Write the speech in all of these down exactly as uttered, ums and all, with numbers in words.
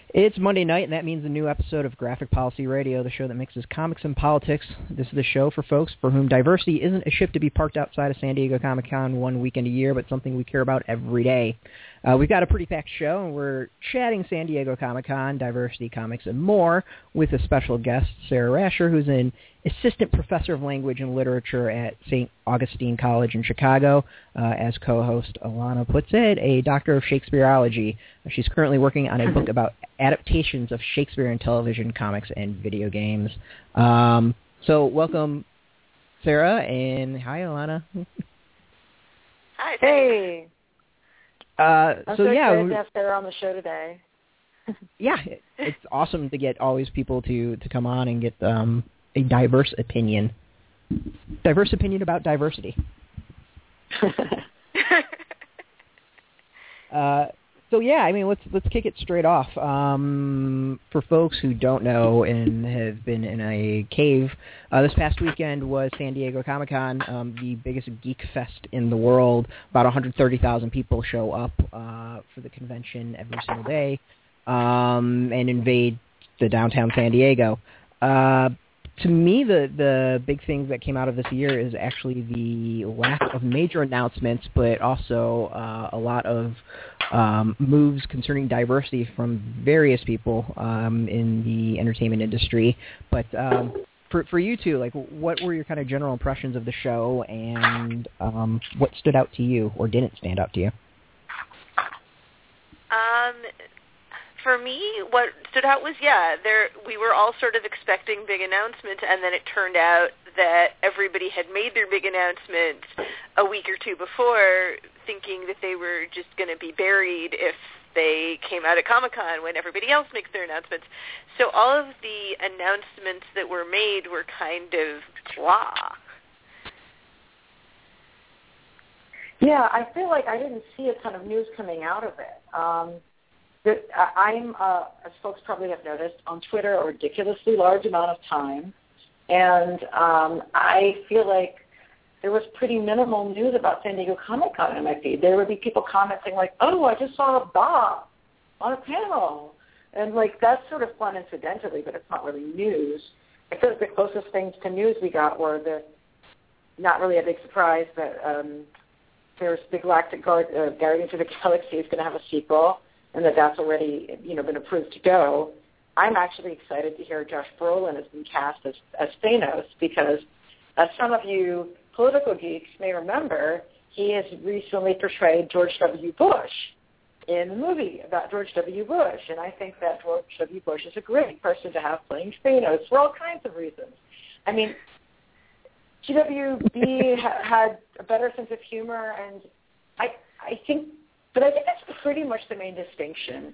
It's Monday night, and that means a new episode of Graphic Policy Radio, the show that mixes comics and politics. This is the show for folks for whom diversity isn't a ship to be parked outside of San Diego Comic-Con one weekend a year, but something we care about every day. Uh, we've got a pretty packed show, and we're chatting San Diego Comic-Con, diversity, comics, and more with a special guest, Sarah Rasher, who's an assistant professor of language and literature at Saint Augustine College in Chicago. Uh, as co-host Alana puts it, a doctor of Shakespeareology. She's currently working on a book about adaptations of Shakespeare in television, comics, and video games. Um, so welcome, Sarah, and hi, Alana. Hi. Hey. Uh, I'm so, so yeah, excited to have Sarah on the show today. yeah, it's awesome to get always people to, to come on and get um, a diverse opinion. Diverse opinion about diversity. uh, so yeah, I mean, let's let's kick it straight off. Um, for folks who don't know and have been in a cave, uh, this past weekend was San Diego Comic-Con, um, the biggest geek fest in the world. About one hundred thirty thousand people show up uh, for the convention every single day um, and invade the downtown San Diego. Uh, To me, the, the big thing that came out of this year is actually the lack of major announcements, but also uh, a lot of um, moves concerning diversity from various people um, in the entertainment industry. But um, for for you two, like, what were your kind of general impressions of the show, and um, what stood out to you or didn't stand out to you? Um. For me, what stood out was, yeah, there we were all sort of expecting big announcements, and then it turned out that everybody had made their big announcements a week or two before, thinking that they were just going to be buried if they came out at Comic-Con when everybody else makes their announcements. So all of the announcements that were made were kind of blah. Yeah, I feel like I didn't see a ton of news coming out of it. Um, I'm, uh, as folks probably have noticed, on Twitter a ridiculously large amount of time, and um, I feel like there was pretty minimal news about San Diego Comic-Con in my feed. There would be people commenting like, oh, I just saw Bob on a panel, and like that's sort of fun incidentally, but it's not really news. I feel like the closest things to news we got were the, not really a big surprise, that um, there's the Galactic Guard, uh, Guardians of the Galaxy is going to have a sequel, and that that's already, you know, been approved to go. I'm actually excited to hear Josh Brolin has been cast as, as Thanos, because as some of you political geeks may remember, he has recently portrayed George W. Bush in the movie about George W. Bush, and I think that George W. Bush is a great person to have playing Thanos for all kinds of reasons. I mean, G W B ha- had a better sense of humor, and I, I think But I think that's pretty much the main distinction.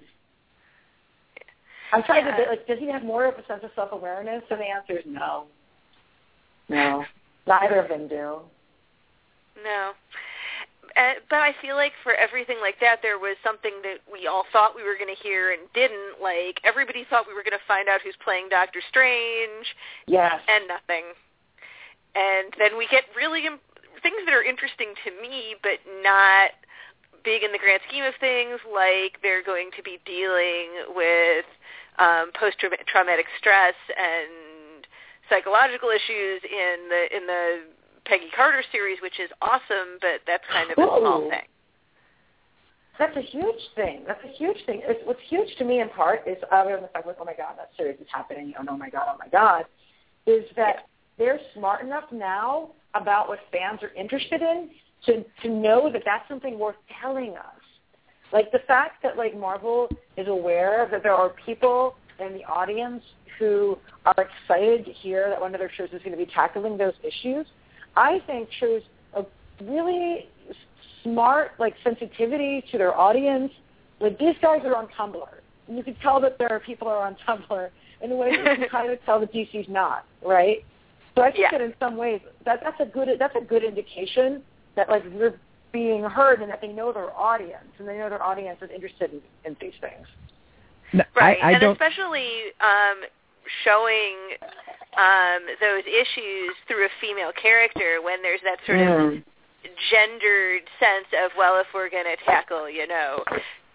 I'm trying yeah. to, like, does he have more of a sense of self-awareness? And the answer is no. No. Neither of them do. No. Uh, but I feel like for everything like that, there was something that we all thought we were going to hear and didn't. Like, everybody thought we were going to find out who's playing Doctor Strange. Yes. And nothing. And then we get really imp- things that are interesting to me, but not big in the grand scheme of things, like they're going to be dealing with um, post-traumatic stress and psychological issues in the in the Peggy Carter series, which is awesome, but that's kind of a Ooh. small thing. That's a huge thing. That's a huge thing. It's, what's huge to me in part is, other than the fact, like, oh my God, that series is happening, and oh my God, oh my God, is that they're smart enough now about what fans are interested in to to know that that's something worth telling us. Like the fact that like Marvel is aware that there are people in the audience who are excited to hear that one of their shows is going to be tackling those issues, I think shows a really smart like sensitivity to their audience. Like these guys are on Tumblr. And you can tell that there are people who are on Tumblr in a way that you can kind of tell that D C's not, right? So I think yeah. that in some ways that that's a good that's a good indication that like we're being heard and that they know their audience and they know their audience is interested in, in these things. No, right, I, I and don't... especially um, showing um, those issues through a female character when there's that sort mm. of gendered sense of, well, if we're going to tackle, you know,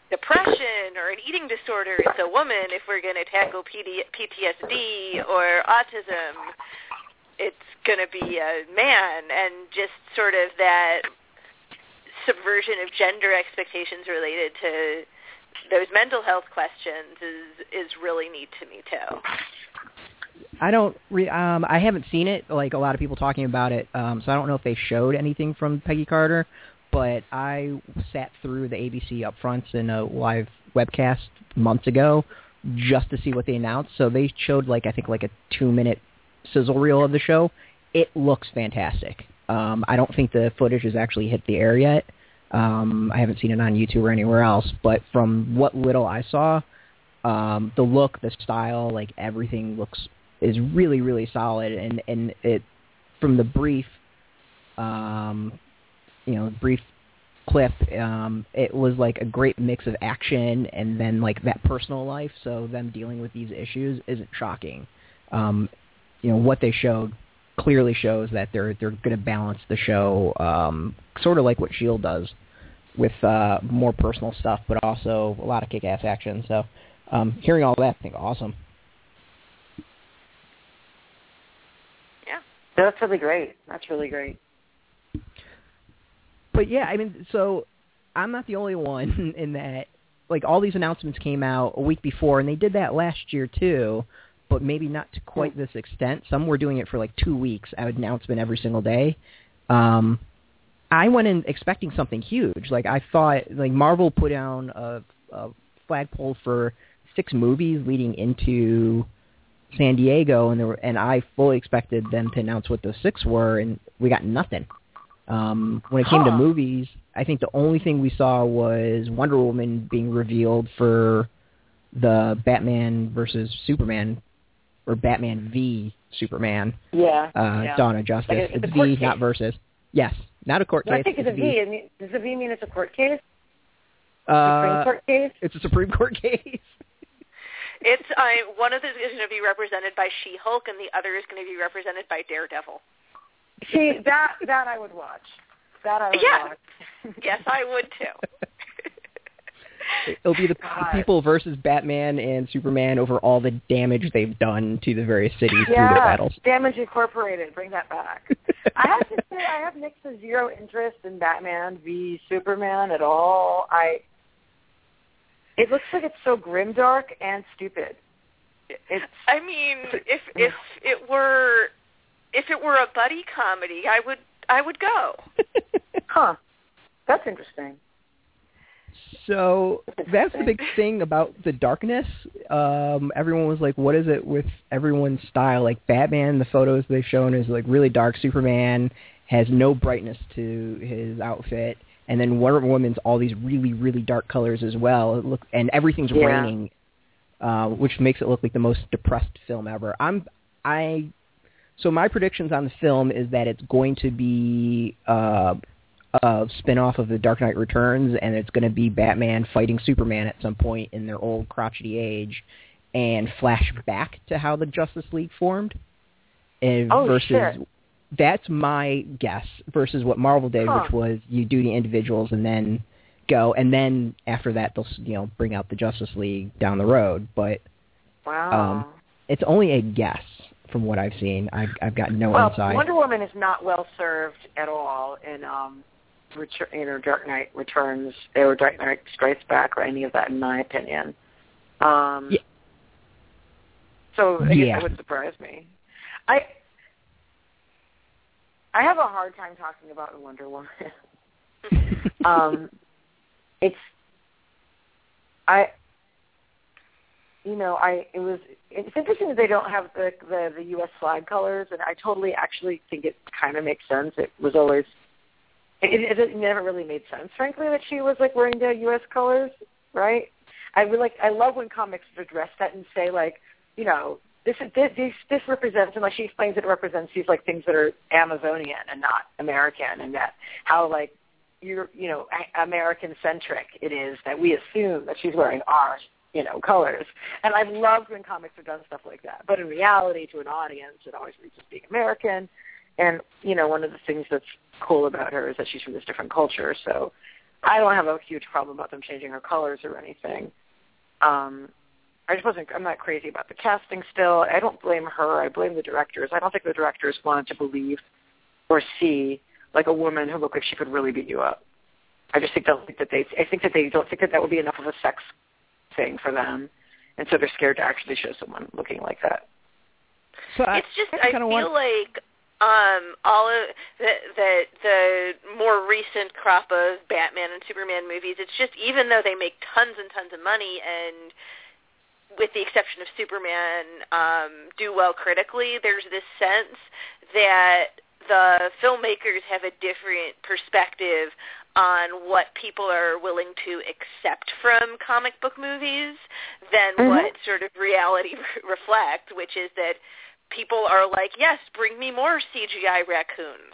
depression or an eating disorder, it's a woman. If we're going to tackle P T S D or autism, it's going to be a man. And just sort of that subversion of gender expectations related to those mental health questions is is really neat to me too. I don't. Re- um, I haven't seen it. Like a lot of people talking about it, um, so I don't know if they showed anything from Peggy Carter. But I sat through the A B C upfronts in a live webcast months ago just to see what they announced. So they showed like I think like a two minute sizzle reel of the show. It looks fantastic. Um, I don't think the footage has actually hit the air yet. Um, I haven't seen it on YouTube or anywhere else, but from what little I saw, um, the look, the style, like everything looks is really, really solid. And, and it from the brief, um, you know, brief clip, um, it was like a great mix of action and then like that personal life. So them dealing with these issues isn't shocking. Um, you know, what they showed clearly shows that they're they're going to balance the show, um, sort of like what S H I E L D does, with uh, more personal stuff, but also a lot of kick-ass action. So, um, hearing all that, I think awesome. Yeah, that's really great. That's really great. But yeah, I mean, so I'm not the only one in that. Like all these announcements came out a week before, and they did that last year too. But maybe not to quite this extent. Some were doing it for like two weeks, an announcement every single day. Um, I went in expecting something huge. Like I thought, like Marvel put down a, a flagpole for six movies leading into San Diego, and there were, and I fully expected them to announce what those six were, and we got nothing. Um, when it came huh. to movies, I think the only thing we saw was Wonder Woman being revealed for the Batman versus Superman. Or Batman v Superman. Yeah. Uh, yeah. Dawn of Justice. Like it's it's V, not versus. Yes, not a court well, case. I think it's, it's a V. V. Does a V mean it's a court case? Uh, Supreme Court case? It's a Supreme Court case. It's I. One of them is going to be represented by She-Hulk, and the other is going to be represented by Daredevil. See, that that I would watch. That I would yeah. watch. Yes, I would too. It'll be the God. people versus Batman and Superman over all the damage they've done to the various cities yeah, through the battles. Damage Incorporated. Bring that back. I have to say, I have next to zero interest in Batman v Superman at all. I. It looks like it's so grimdark and stupid. It's, I mean, if if it were if it were a buddy comedy, I would I would go. Huh. That's interesting. So that's the big thing about the darkness. Um, everyone was like, what is it with everyone's style? Like Batman, the photos they've shown is like really dark. Superman has no brightness to his outfit. And then Wonder Woman's all these really, really dark colors as well. It look, and everything's yeah. raining, uh, which makes it look like the most depressed film ever. I'm, I, so my predictions on the film is that it's going to be uh, a spin-off of The Dark Knight Returns, and it's going to be Batman fighting Superman at some point in their old crotchety age, and flash back to how the Justice League formed. And oh, versus, shit. That's my guess, versus what Marvel did, huh. which was you do the individuals and then go, and then after that they'll you know bring out the Justice League down the road. But wow, um, it's only a guess from what I've seen. I've, I've got no well, insight. Wonder Woman is not well served at all in um, return, you know, Dark Knight Returns or Dark Knight Strikes Back or any of that, in my opinion. Um, yeah. So I yeah. guess that would surprise me. I. I have a hard time talking about Wonder Woman. um, it's, I, you know, I it was. It's interesting that they don't have the, the the U S flag colors, and I totally actually think it kind of makes sense. It was always, it, it, it never really made sense, frankly, that she was like wearing the U S colors, right? I really like. I love when comics address that and say like, you know. This, this this represents, and like she explains, it represents these like things that are Amazonian and not American, and that how like you're you know American centric it is that we assume that she's wearing our you know colors. And I've loved when comics have done stuff like that. But in reality, to an audience, it always reads as being American. And you know, one of the things that's cool about her is that she's from this different culture. So I don't have a huge problem about them changing her colors or anything. Um, I just wasn't, I'm not crazy about the casting still. I don't blame her. I blame the directors. I don't think the directors wanted to believe or see like a woman who looked like she could really beat you up. I just think, don't think that they, I think that they don't think that that would be enough of a sex thing for them. And so they're scared to actually show someone looking like that. So I, it's just, I, I feel want... like um, all of the, the, the more recent crop of Batman and Superman movies, it's just, even though they make tons and tons of money and with the exception of Superman, um, do well critically, there's this sense that the filmmakers have a different perspective on what people are willing to accept from comic book movies than mm-hmm. what sort of reality reflect, which is that people are like, yes, bring me more C G I raccoons.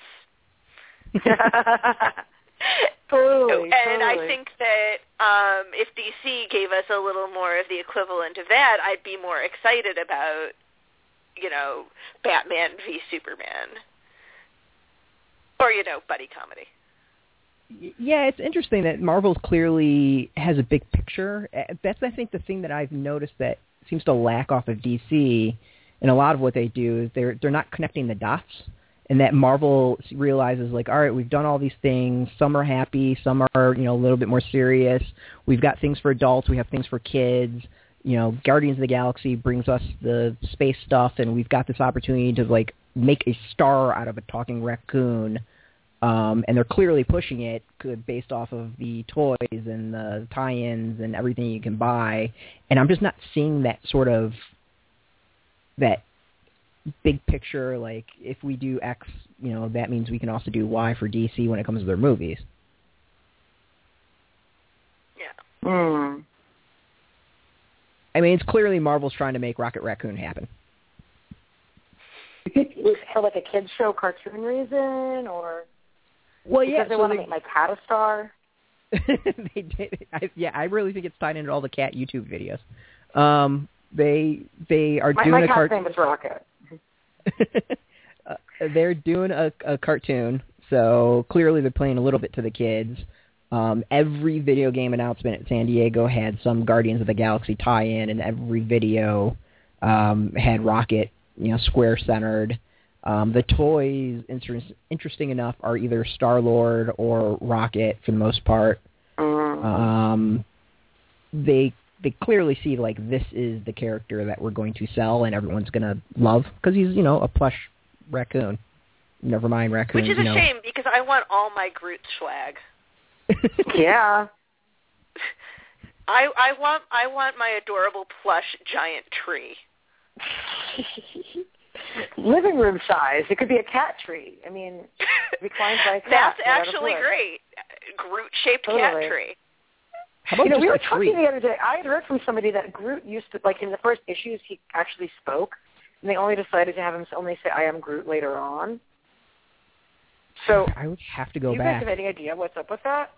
Totally, and totally. I think that um, if D C gave us a little more of the equivalent of that, I'd be more excited about, you know, Batman v Superman. Or, you know, buddy comedy. Yeah, it's interesting that Marvel clearly has a big picture. That's, I think, the thing that I've noticed that seems to lack off of D C, and a lot of what they do is they're they're not connecting the dots. And that Marvel realizes, like, all right, we've done all these things. Some are happy, some are, you know, a little bit more serious. We've got things for adults. We have things for kids. You know, Guardians of the Galaxy brings us the space stuff, and we've got this opportunity to, like, make a star out of a talking raccoon. Um, and they're clearly pushing it based off of the toys and the tie-ins and everything you can buy. And I'm just not seeing that sort of, that big picture, like, if we do X, you know, that means we can also do Y for D C when it comes to their movies. Yeah. Mm. I mean, it's clearly Marvel's trying to make Rocket Raccoon happen. You think it was for, like, a kids show cartoon reason, or well, because yeah, they so want they, to make my cat a star? they did. I, yeah, I really think it's tied into all the cat YouTube videos. Um, they they are my, doing my a cat's cartoon. name is Rocket. uh, they're doing a, a cartoon, so clearly they're playing a little bit to the kids. Um, every video game announcement at San Diego had some Guardians of the Galaxy tie-in, and every video um, had Rocket, you know, square-centered. Um, the toys, inter- interesting enough, are either Star-Lord or Rocket for the most part. Mm. Um, they they clearly see, like, this is the character that we're going to sell and everyone's going to love, because he's, you know, a plush raccoon. Never mind raccoons. Which is a you know. shame, because I want all my Groot swag. Yeah. I I want I want my adorable plush giant tree. Living room size. It could be a cat tree. I mean, reclined by a cat. That's actually great. Groot-shaped totally. cat tree. How about you know, just we were a tree? talking the other day. I had heard from somebody that Groot used to, like, in the first issues, he actually spoke, and they only decided to have him only say, I am Groot later on. So, I would have to go do you back. guys have any idea what's up with that?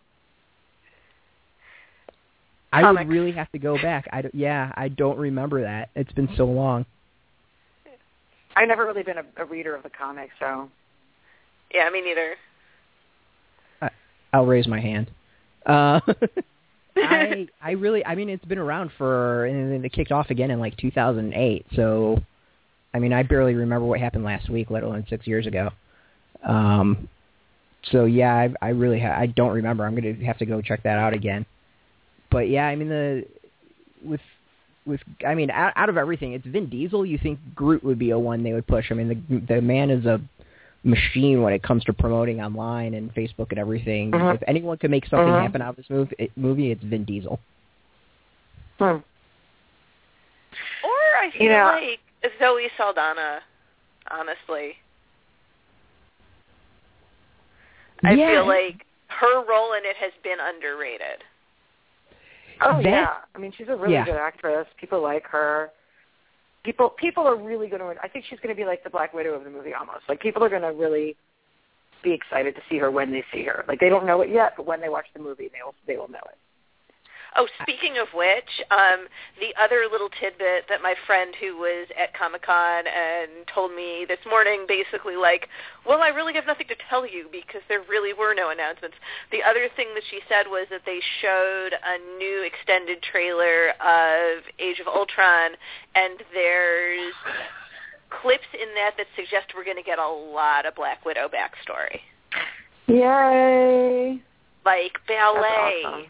I Comics. would really have to go back. I don't, yeah, I don't remember that. It's been so long. I've never really been a, a reader of the comics, so. Yeah, me neither. I, I'll raise my hand. Uh, I I really, I mean, it's been around for, and then it kicked off again in like two thousand eight. So, I mean, I barely remember what happened last week, let alone six years ago. Um, so yeah, I, I really, ha- I don't remember. I'm going to have to go check that out again. But yeah, I mean, the with with I mean, out, out of everything, it's Vin Diesel. You think Groot would be a one they would push? I mean, the the man is a machine when it comes to promoting online and Facebook and everything. Uh-huh. If anyone could make something uh-huh. happen out of this movie, it, movie, it's Vin Diesel. Hmm. Or I feel You know, like Zoe Saldana, honestly. I Yeah. feel like her role in it has been underrated. Oh, That- yeah. I mean, she's a really yeah. good actress. People like her. People people are really going to, I think she's going to be like the Black Widow of the movie almost. Like, people are going to really be excited to see her when they see her. Like, they don't know it yet, but when they watch the movie, they will, they will know it. Oh, speaking of which, um, the other little tidbit that my friend who was at Comic-Con and told me this morning, basically like, well, I really have nothing to tell you because there really were no announcements. The other thing that she said was that they showed a new extended trailer of Age of Ultron, and there's clips in that that suggest we're going to get a lot of Black Widow backstory. Yay! Like ballet. That's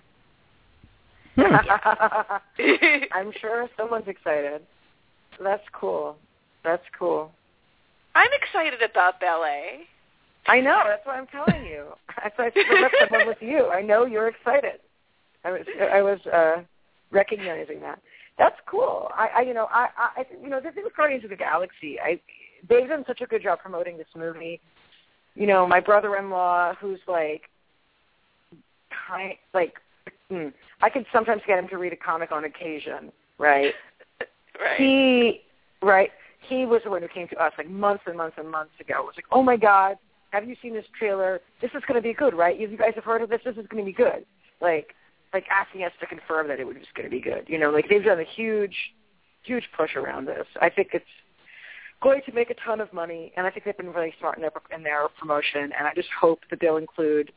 awesome. I'm sure someone's excited. That's cool. That's cool. I'm excited about ballet. I know. That's what I'm telling you. That's why I spoke someone with you. I know you're excited. I was, I was uh, recognizing that. That's cool. I, I you know, I, I, you know, the thing with Guardians of the Galaxy, I, they've done such a good job promoting this movie. You know, my brother-in-law, who's like, kind, like. Hmm. I could sometimes get him to read a comic on occasion, right? Right. He, right, he was the one who came to us like months and months and months ago. It was like, oh my God, have you seen this trailer? This is going to be good, right? You guys have heard of this? This is going to be good. Like, like asking us to confirm that it was just going to be good. You know, like they've done a huge, huge push around this. I think it's going to make a ton of money, and I think they've been really smart in their in their promotion. And I just hope that they'll include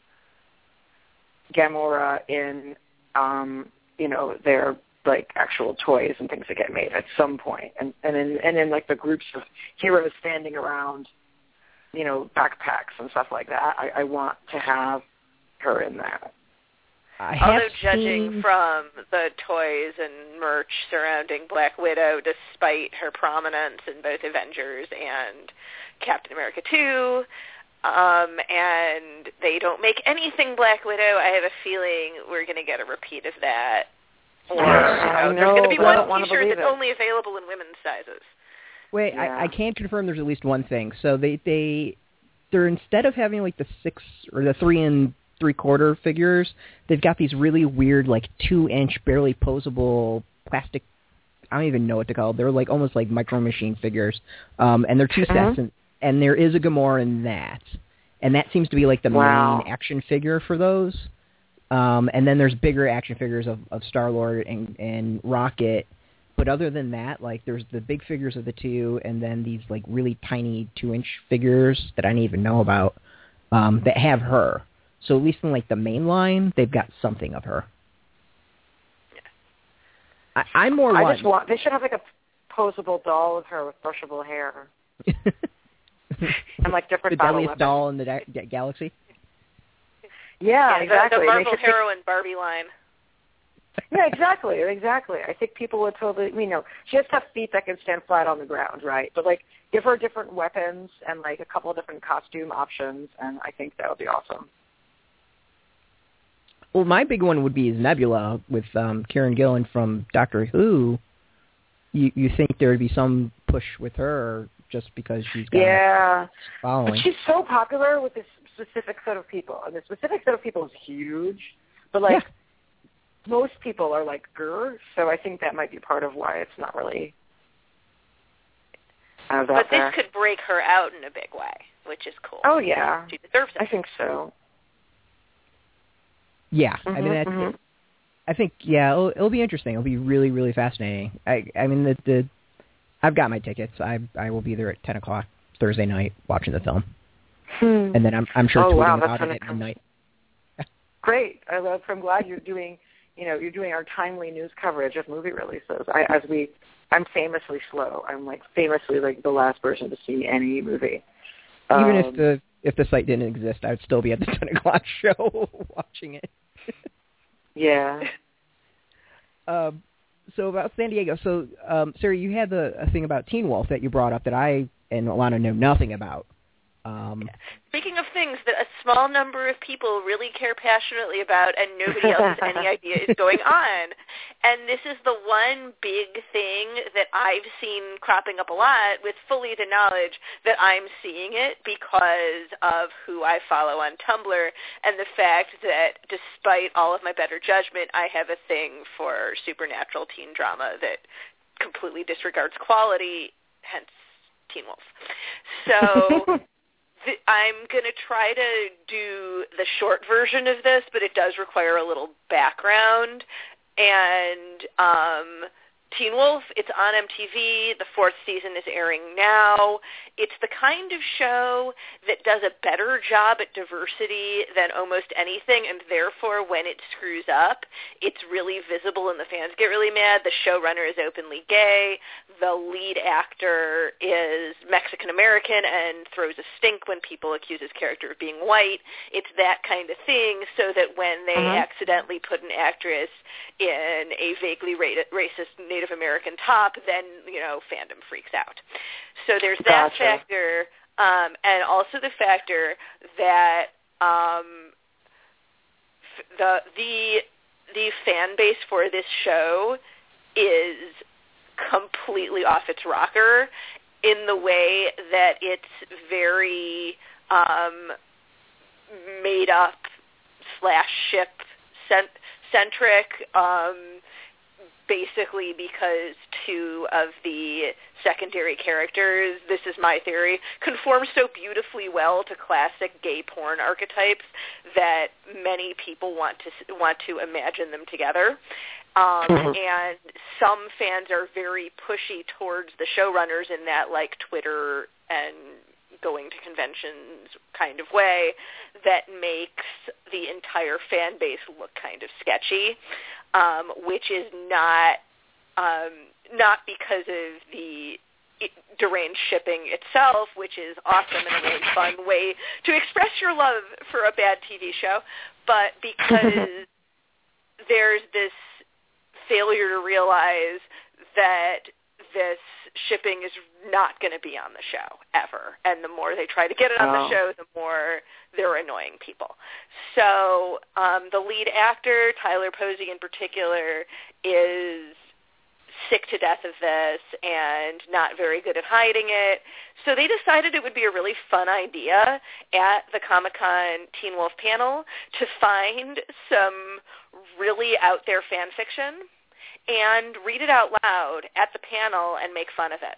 Gamora in, um, you know, their like actual toys and things that get made at some point, and and in and in like the groups of heroes standing around, you know, backpacks and stuff like that. I, I want to have her in that. I have Although judging seen... from the toys and merch surrounding Black Widow, despite her prominence in both Avengers and Captain America two. Um, and they don't make anything Black Widow, I have a feeling we're going to get a repeat of that. Or yeah, you know, know, there's going to be one T-shirt that's it. only available in women's sizes. Wait, yeah. I, I can confirm there's at least one thing. So they, they, they're instead of having like the six or the three and three quarter figures, they've got these really weird like two inch, barely posable plastic. I don't even know what to call it. They're like almost like Micro Machine figures, um, and they're two uh-huh. sets. And, And there is a Gamora in that. And that seems to be like the wow. main action figure for those. Um, and then there's bigger action figures of, of Star-Lord and, and Rocket. But other than that, like there's the big figures of the two and then these like really tiny two-inch figures that I didn't even know about um, that have her. So at least in like the main line, they've got something of her. I, I'm more I one. just want, they should have like a posable doll of her with brushable hair. And like different the battle deadliest weapons. doll in the da- galaxy. Yeah, yeah exactly. The, the Marvel think, heroine Barbie line. Yeah, exactly, exactly. I think people would totally, you know, she has to have feet that can stand flat on the ground, right? But like, give her different weapons and like a couple of different costume options, and I think that would be awesome. Well, my big one would be is Nebula with um, Kieran Gillen from Doctor Who. You you think there would be some push with her just because she's got yeah, following? but she's so popular with this specific set of people, and the specific set of people is huge. But like, yeah. most people are like grr, so I think that might be part of why it's not really. Uh, but this there. could break her out in a big way, which is cool. Oh yeah, she deserves it. I think so. Yeah, mm-hmm, I mean, that's, mm-hmm. I think yeah, it'll, it'll be interesting. It'll be really, really fascinating. I, I mean, the, the, I've got my tickets. I, I will be there at ten o'clock Thursday night watching the film, hmm. and then I'm, I'm sure oh, tweeting wow, about it at come. midnight. Great. I love. I'm glad you're doing. You know, you're doing our timely news coverage of movie releases. I, as we, I'm famously slow. I'm like famously like the last person to see any movie. Even um, if the if the site didn't exist, I'd still be at the ten o'clock show watching it. Yeah. um, so about San Diego. So, um, Sarah, you had the a thing about Teen Wolf that you brought up that I and Alana know nothing about. Um, Speaking of things that a small number of people really care passionately about and nobody else has any idea is going on. And this is the one big thing that I've seen cropping up a lot with fully the knowledge that I'm seeing it because of who I follow on Tumblr and the fact that despite all of my better judgment, I have a thing for supernatural teen drama that completely disregards quality, hence Teen Wolf. So... th- I'm going to try to do the short version of this, but it does require a little background. And um, Teen Wolf, it's on M T V. The fourth season is airing now. It's the kind of show that does a better job at diversity than almost anything, and therefore when it screws up, it's really visible and the fans get really mad. The showrunner is openly gay. The lead actor is Mexican-American and throws a stink when people accuse his character of being white. It's that kind of thing, so that when they uh-huh. accidentally put an actress in a vaguely racist Native American top, then, you know, fandom freaks out. So there's that gotcha. factor, um, and also the factor that um, f- the the the fan base for this show is completely off its rocker in the way that it's very um, made up slash ship cent- centric. Um, basically because two of the secondary characters, this is my theory, conform so beautifully well to classic gay porn archetypes that many people want to want to imagine them together. Um, and some fans are very pushy towards the showrunners in that, like, Twitter and going to conventions kind of way that makes the entire fan base look kind of sketchy, um, which is not um, not because of the deranged shipping itself, which is awesome and a really fun way to express your love for a bad T V show, but because there's this failure to realize that this shipping is not going to be on the show ever. And the more they try to get it on oh. the show, the more they're annoying people. So um, the lead actor, Tyler Posey in particular, is sick to death of this and not very good at hiding it. So they decided it would be a really fun idea at the Comic-Con Teen Wolf panel to find some really out there fan fiction and read it out loud at the panel and make fun of it.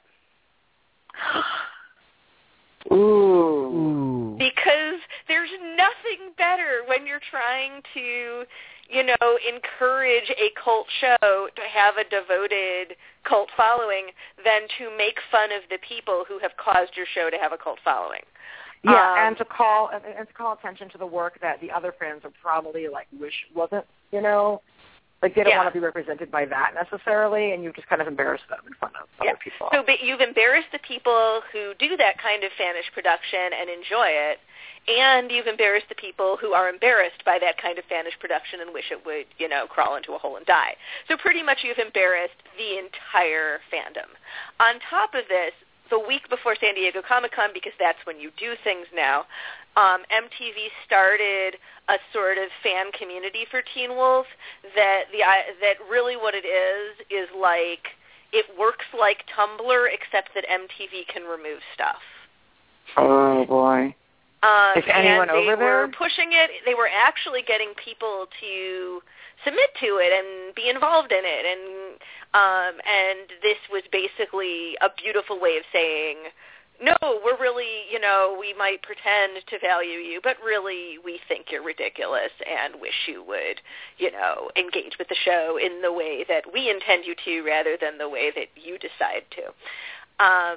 Ooh. Because there's nothing better when you're trying to, you know, encourage a cult show to have a devoted cult following than to make fun of the people who have caused your show to have a cult following. Yeah, um, and to call and to call attention to the work that the other fans would probably like wish wasn't, you know. Like, they don't yeah. want to be represented by that necessarily, and you've just kind of embarrassed them in front of yeah. other people. So but you've embarrassed the people who do that kind of fanish production and enjoy it, and you've embarrassed the people who are embarrassed by that kind of fanish production and wish it would, you know, crawl into a hole and die. So pretty much you've embarrassed the entire fandom. On top of this, the week before San Diego Comic-Con, because that's when you do things now, um, M T V started a sort of fan community for Teen Wolf that the that really what it is is like it works like Tumblr except that M T V can remove stuff. Oh boy! Um, Is anyone and they over there? were pushing it. They were actually getting people to submit to it and be involved in it, and um, and this was basically a beautiful way of saying, no, we're really, you know, we might pretend to value you, but really we think you're ridiculous and wish you would, you know, engage with the show in the way that we intend you to rather than the way that you decide to. Um,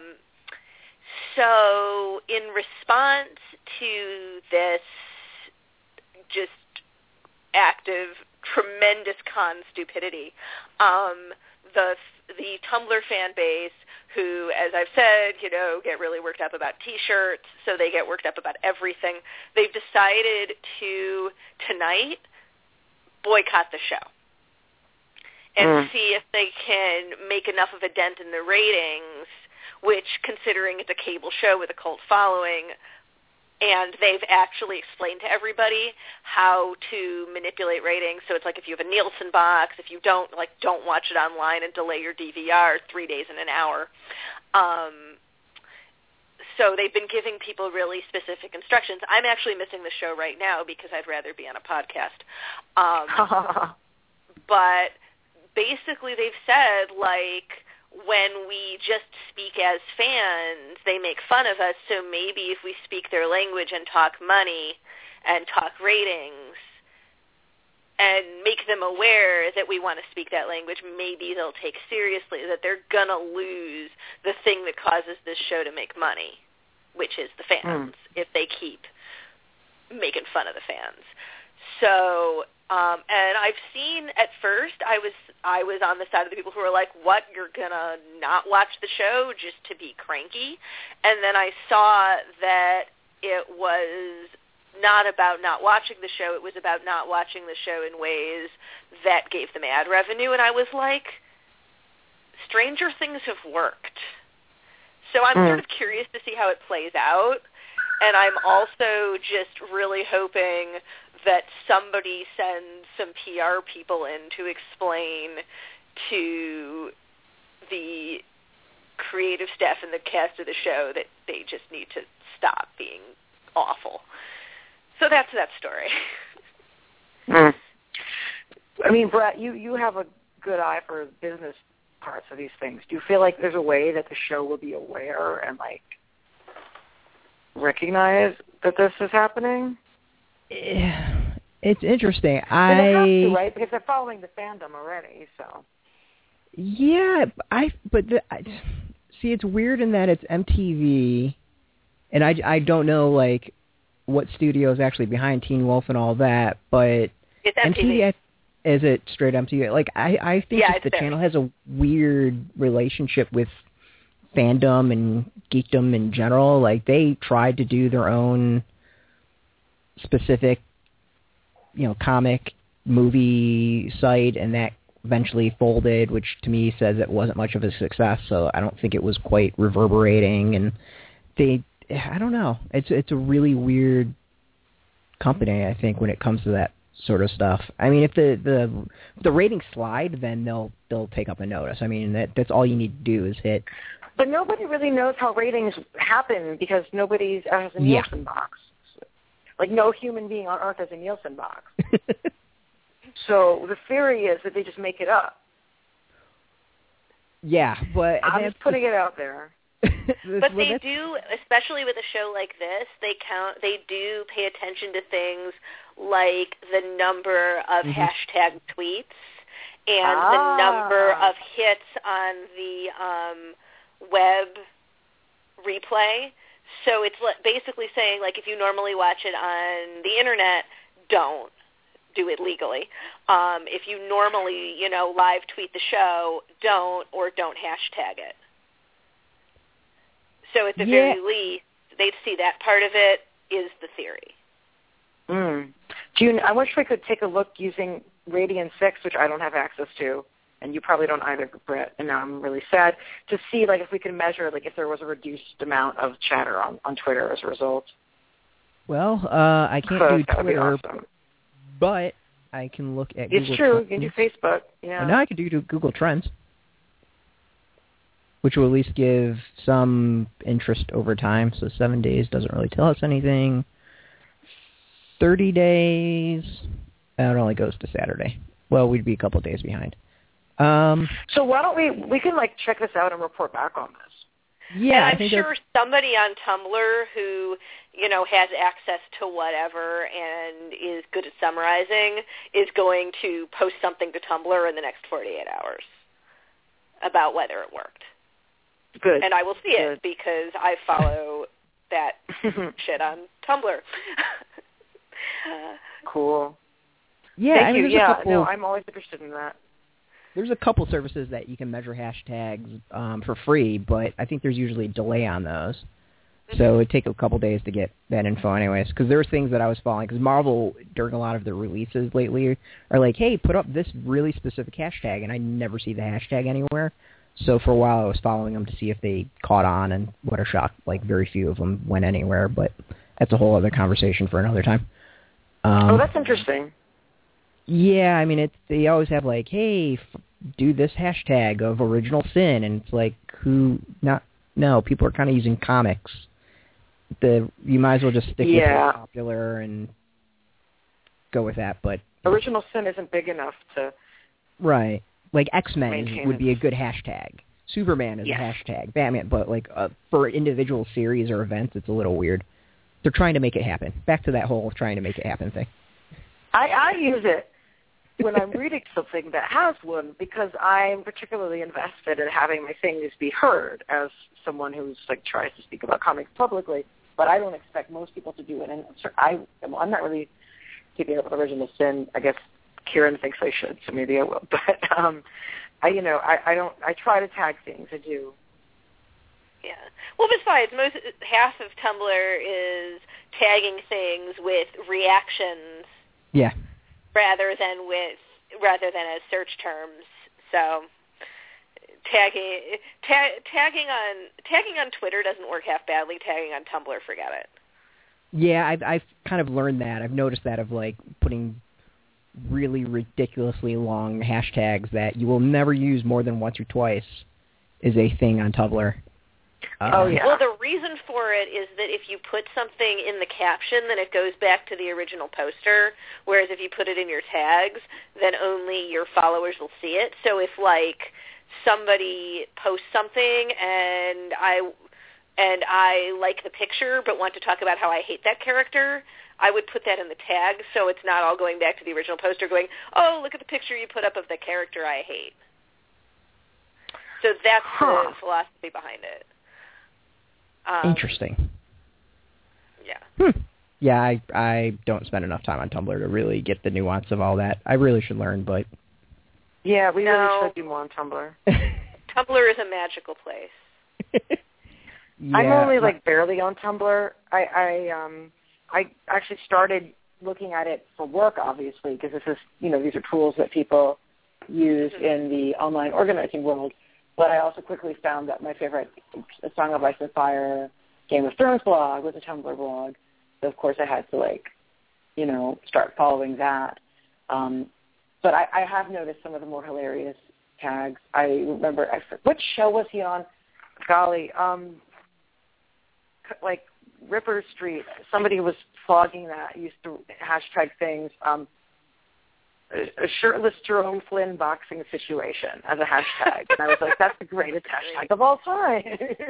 so in response to this just active, tremendous con stupidity, um, the the Tumblr fan base, who, as I've said, you know, get really worked up about T-shirts, so they get worked up about everything. They've decided to, tonight, boycott the show and mm. see if they can make enough of a dent in the ratings, which, considering it's a cable show with a cult following, and they've actually explained to everybody how to manipulate ratings. So it's like if you have a Nielsen box, if you don't, like, don't watch it online and delay your D V R three days in an hour. Um, so they've been giving people really specific instructions. I'm actually missing the show right now because I'd rather be on a podcast. Um, but basically they've said, like, when we just speak as fans, they make fun of us. So maybe if we speak their language and talk money and talk ratings and make them aware that we want to speak that language, maybe they'll take seriously that they're going to lose the thing that causes this show to make money, which is the fans, mm. if they keep making fun of the fans. So, um, and I've seen at first, I was I was on the side of the people who were like, what, you're going to not watch the show just to be cranky? And then I saw that it was not about not watching the show, it was about not watching the show in ways that gave them ad revenue, and I was like, stranger things have worked. So I'm mm. sort of curious to see how it plays out, and I'm also just really hoping that somebody sends some P R people in to explain to the creative staff and the cast of the show that they just need to stop being awful. So that's that story. Mm. I mean, Brett, you, you have a good eye for business parts of these things. Do you feel like there's a way that the show will be aware and, like, recognize that this is happening? It's interesting. I and they have to, right? Because they're following the fandom already, so. Yeah, I. But the, I, see, it's weird in that it's M T V, and I, I don't know, like, what studio is actually behind Teen Wolf and all that, but it's M T V. M T V, is it straight M T V? Like, I, I think yeah, just the there. channel has a weird relationship with fandom and geekdom in general. Like, they tried to do their own specific, you know, comic movie site, and that eventually folded, which to me says it wasn't much of a success, so I don't think it was quite reverberating, and they... I don't know. It's it's a really weird company, I think, when it comes to that sort of stuff. I mean, if the the if the ratings slide, then they'll they'll take up a notice. I mean, that that's all you need to do is hit. But nobody really knows how ratings happen because nobody has a Nielsen yeah. box. Like, no human being on Earth has a Nielsen box. So the theory is that they just make it up. Yeah, but I'm just putting it out there. But they do, especially with a show like this, they count. They do pay attention to things like the number of mm-hmm. hashtag tweets and ah. the number of hits on the um, web replay. So it's basically saying, like, if you normally watch it on the internet, don't do it legally. Um, if you normally, you know, live tweet the show, don't, or don't hashtag it. So at the yeah. very least, they'd see that part of it is the theory. Mm. Do you, I wish we could take a look using Radian six, which I don't have access to, and you probably don't either, Brett, and now I'm really sad, to see, like, if we can measure, like, if there was a reduced amount of chatter on, on Twitter as a result. Well, uh, I can't so do Twitter, awesome. But I can look at Google It's true. Trends. You can do Facebook. Yeah. Well, now I can do, do Google Trends, which will at least give some interest over time. So seven days doesn't really tell us anything. thirty days, it only goes to Saturday. Well, we'd be a couple of days behind. Um, so why don't we, we can, like, check this out and report back on this. Yeah, and I'm I think sure somebody on Tumblr who, you know, has access to whatever and is good at summarizing is going to post something to Tumblr in the next forty-eight hours about whether it worked. Good. And I will see Good. it because I follow that shit on Tumblr. uh, cool. Yeah, Thank I mean, you. Yeah, couple, no, I'm always interested in that. There's a couple services that you can measure hashtags um, for free, but I think there's usually a delay on those. So it would take a couple days to get that info anyways, because there were things that I was following, because Marvel, during a lot of their releases lately, are like, hey, put up this really specific hashtag, and I never see the hashtag anywhere. So for a while I was following them to see if they caught on, and what a shock, like very few of them went anywhere, but that's a whole other conversation for another time. Um, oh, that's interesting. Yeah, I mean, it's, they always have like, hey, f- do this hashtag of original sin, and it's like, who, not, no, people are kind of using comics. The You might as well just stick yeah. with what's popular and go with that, but... Original sin isn't big enough to... Right. Like X-Men would be a good hashtag. Superman is yes. a hashtag, Batman, but like uh, for individual series or events, it's a little weird. They're trying to make it happen. Back to that whole trying to make it happen thing. I, I use it when I'm reading something that has one because I'm particularly invested in having my things be heard as someone who's like tries to speak about comics publicly. But I don't expect most people to do it, and I, I'm not really keeping up with original sin. I guess Kieran thinks I should, so maybe I will. But um, I, you know, I, I don't. I try to tag things. I do. Yeah. Well, besides, most half of Tumblr is tagging things with reactions. Yeah. Rather than with rather than as search terms. So tagging ta- tagging on tagging on Twitter doesn't work half badly. Tagging on Tumblr, forget it. Yeah, I've, I've kind of learned that. I've noticed that of like putting really ridiculously long hashtags that you will never use more than once or twice is a thing on Tumblr. Um, oh, yeah. Well, the reason for it is that if you put something in the caption, then it goes back to the original poster, whereas if you put it in your tags, then only your followers will see it. So if, like, somebody posts something and I and I like the picture but want to talk about how I hate that character, I would put that in the tag so it's not all going back to the original poster going, oh, look at the picture you put up of the character I hate. So that's huh. the philosophy behind it. Um, Interesting. Yeah. Hmm. Yeah, I I don't spend enough time on Tumblr to really get the nuance of all that. I really should learn, but... Yeah, we no. really should do more on Tumblr. Tumblr is a magical place. yeah, I'm only, like, barely on Tumblr. I, I, um, I actually started looking at it for work, obviously, because this is, you know, these are tools that people use mm-hmm. in the online organizing world. But I also quickly found that my favorite Song of Ice and Fire, Game of Thrones blog was a Tumblr blog. So, of course, I had to, like, you know, start following that. Um, but I, I have noticed some of the more hilarious tags. I remember, I, what show was he on? Golly, um, like Ripper Street. Somebody was flogging that, used to hashtag things. Um, a shirtless Jerome Flynn boxing situation as a hashtag. And I was like, that's the greatest hashtag of all time.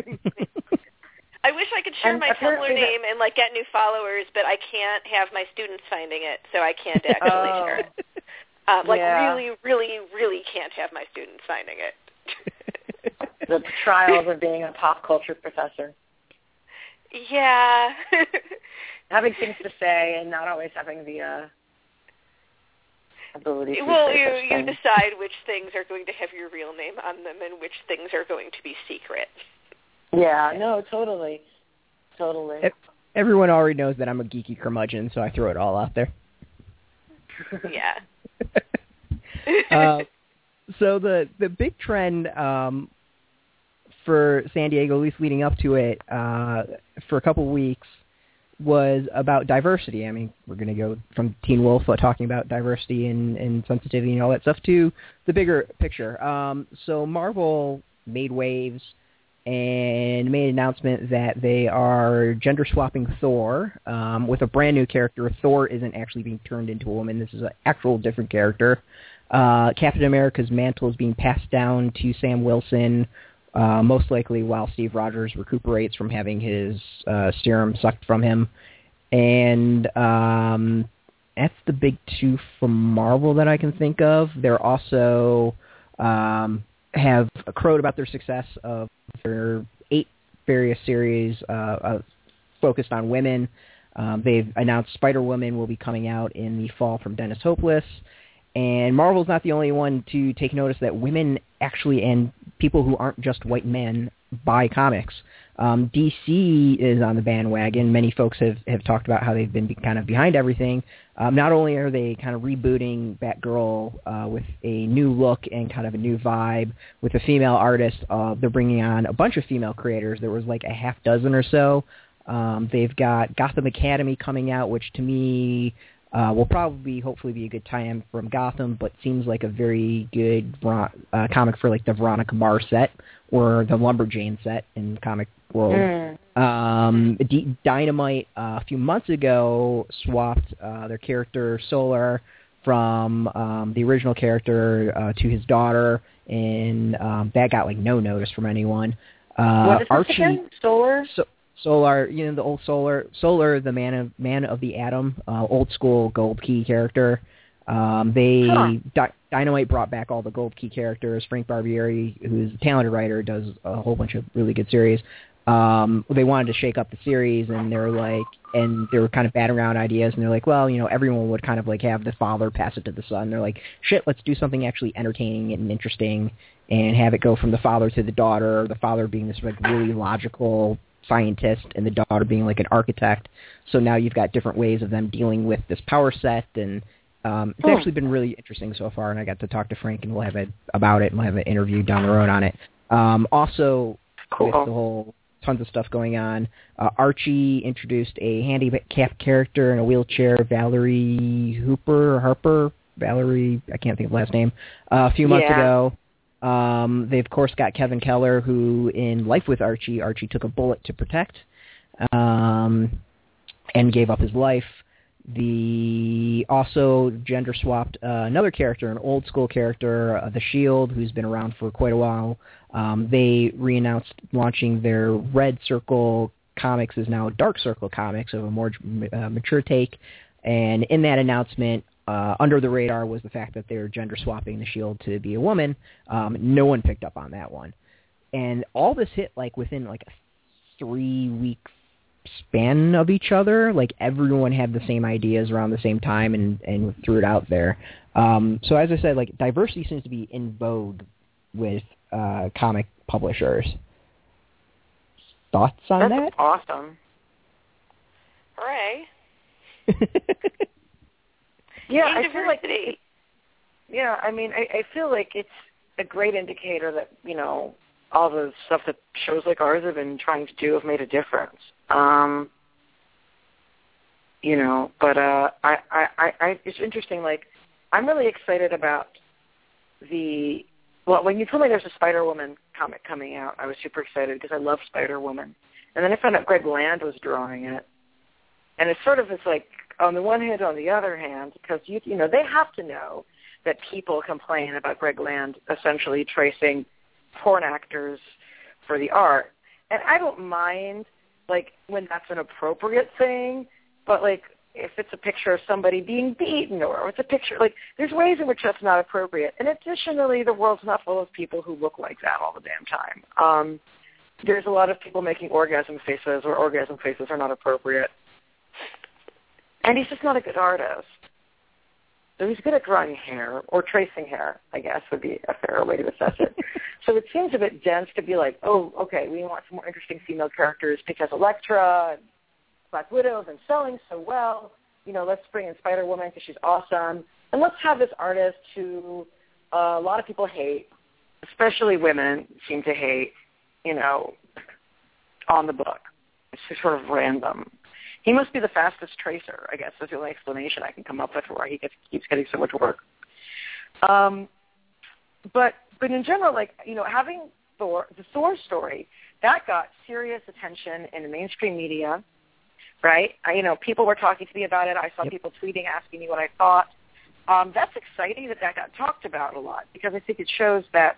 I wish I could share and my Tumblr name that, and, like, get new followers, but I can't have my students finding it, so I can't actually oh, share it. Um, like, yeah. really, really, really can't have my students finding it. The trials of being a pop culture professor. Yeah. Having things to say and not always having the... Uh, ability well, you, you decide which things are going to have your real name on them and which things are going to be secret. Yeah, no, totally. Totally. Everyone already knows that I'm a geeky curmudgeon, so I throw it all out there. Yeah. uh, so the, the big trend um, for San Diego, at least leading up to it, uh, for a couple weeks, was about diversity. I mean, we're going to go from Teen Wolf uh, talking about diversity and, and sensitivity and all that stuff to the bigger picture. Um, so Marvel made waves and made an announcement that they are gender-swapping Thor um, with a brand-new character. Thor isn't actually being turned into a woman. This is an actual different character. Uh, Captain America's mantle is being passed down to Sam Wilson, Uh, most likely while Steve Rogers recuperates from having his uh, serum sucked from him. And um, that's the big two from Marvel that I can think of. They're also um, have crowed about their success of their eight various series uh, uh, focused on women. Um, they've announced Spider-Woman will be coming out in the fall from Dennis Hopeless. And Marvel's not the only one to take notice that women actually, and people who aren't just white men, buy comics. Um, D C is on the bandwagon. Many folks have, have talked about how they've been kind of behind everything. Um, not only are they kind of rebooting Batgirl uh, with a new look and kind of a new vibe with a female artist, uh, they're bringing on a bunch of female creators. There was like a half dozen or so. Um, they've got Gotham Academy coming out, which to me... Uh, will probably, hopefully, be a good tie-in from Gotham, but seems like a very good uh, comic for like the Veronica Mars set or the Lumberjane set in comic world. Mm. Um, D- Dynamite uh, a few months ago swapped uh, their character Solar from um, the original character uh, to his daughter, and um, that got like no notice from anyone. Uh, what is this Archie, again? Solar? So, Solar, you know, the old Solar, Solar, the man of man of the atom, uh, old school Gold Key character. Um, they huh. Di- Dynamite brought back all the Gold Key characters. Frank Barbieri, who's a talented writer, does a whole bunch of really good series. Um, they wanted to shake up the series, and they're like, and they were kind of batting around ideas, and they're like, well, you know, everyone would kind of like have the father pass it to the son. They're like, shit, let's do something actually entertaining and interesting, and have it go from the father to the daughter, the father being this like really logical scientist, and the daughter being like an architect. So now you've got different ways of them dealing with this power set, and um, it's oh. actually been really interesting so far. And I got to talk to Frank, and we'll have it about it, and we'll have an interview down the road on it. Um, also, cool. with the whole tons of stuff going on, uh, Archie introduced a handicap character in a wheelchair, Valerie Hooper or Harper, Valerie, I can't think of the last name, uh, a few months yeah. ago. Um, they, of course, got Kevin Keller, who in Life with Archie, Archie took a bullet to protect um, and gave up his life. The also gender swapped uh, another character, an old school character, uh, the Shield, who's been around for quite a while. Um, they re-announced launching their Red Circle Comics is now Dark Circle Comics, of a more uh, mature take. And in that announcement, uh, under the radar was the fact that they're gender swapping the Shield to be a woman. Um, no one picked up on that one, and all this hit like within like a three-week span of each other. Like everyone had the same ideas around the same time, and, and threw it out there. Um, so as I said, like diversity seems to be in vogue with uh, comic publishers. Thoughts on That's that? awesome. Hooray. yeah, I feel like it, yeah, I mean, I, I feel like it's a great indicator that, you know, all the stuff that shows like ours have been trying to do have made a difference. Um, you know, but uh, I, I, I, I, it's interesting. Like, I'm really excited about the. Well, when you told me there's a Spider-Woman comic coming out, I was super excited because I love Spider-Woman. And then I found out Greg Land was drawing it, and it's sort of it's like on the one hand, on the other hand, because you you know they have to know that people complain about Greg Land essentially tracing porn actors for the art, and I don't mind like when that's an appropriate thing, but like if it's a picture of somebody being beaten or it's a picture, like there's ways in which that's not appropriate. And additionally, the world's not full of people who look like that all the damn time. Um, there's a lot of people making orgasm faces, or orgasm faces are not appropriate. And he's just not a good artist. So he's good at drawing hair, or tracing hair, I guess would be a fairer way to assess it. So it seems a bit dense to be like, oh, okay, we want some more interesting female characters because Elektra and Black Widow have been selling so well. You know, let's bring in Spider-Woman because she's awesome. And let's have this artist who uh, a lot of people hate, especially women seem to hate, you know, on the book. It's just sort of random. He must be the fastest tracer, I guess. That's the only explanation I can come up with for why he gets, keeps getting so much work. Um, but but in general, like, you know, having Thor, the Thor story, that got serious attention in the mainstream media, right? I, you know, people were talking to me about it. I saw yep. people tweeting, asking me what I thought. Um, that's exciting that that got talked about a lot because I think it shows that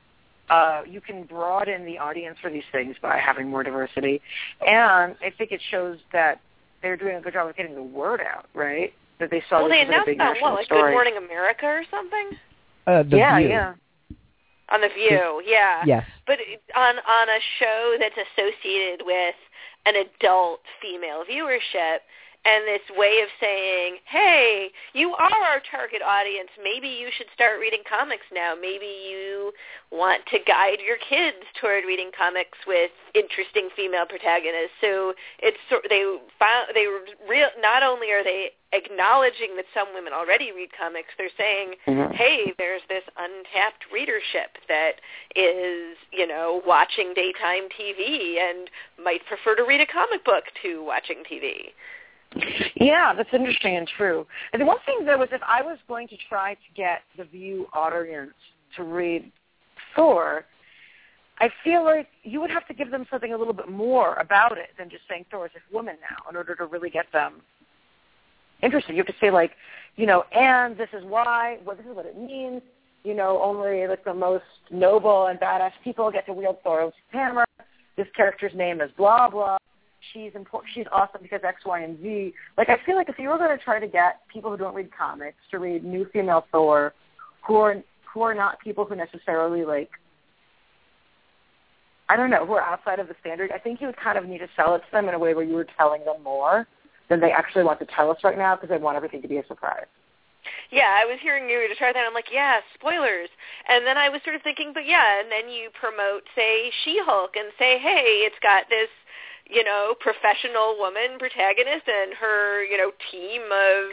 uh, you can broaden the audience for these things by having more diversity. And I think it shows that they're doing a good job of getting the word out, right? That they saw well, this they as a announced big that, national what, like story. Good Morning America or something? Uh, the yeah, View. yeah. On The View, yeah. Yes. But on on a show that's associated with an adult female viewership, and this way of saying, hey, you are our target audience. Maybe you should start reading comics now. Maybe you want to guide your kids toward reading comics with interesting female protagonists. So it's they found they real. Not only are they acknowledging that some women already read comics, they're saying, mm-hmm. hey, there's this untapped readership that is, you know, watching daytime T V and might prefer to read a comic book to watching T V. Yeah, that's interesting and true. And the one thing, though, is if I was going to try to get the View audience to read Thor, I feel like you would have to give them something a little bit more about it than just saying Thor is a woman now in order to really get them interesting. You have to say, like, you know, and this is why, well, this is what it means. You know, only, like, the most noble and badass people get to wield Thoros' hammer. This character's name is blah, blah. She's important. She's awesome because X, Y, and Z. Like, I feel like if you were going to try to get people who don't read comics to read new female Thor, who are who are not people who necessarily, like, I don't know, who are outside of the standard, I think you would kind of need to sell it to them in a way where you were telling them more than they actually want to tell us right now because they want everything to be a surprise. Yeah, I was hearing you to try that. I'm like, yeah, spoilers. And then I was sort of thinking, but yeah, and then you promote, say, She-Hulk and say, hey, it's got this, you know, professional woman protagonist and her, you know, team of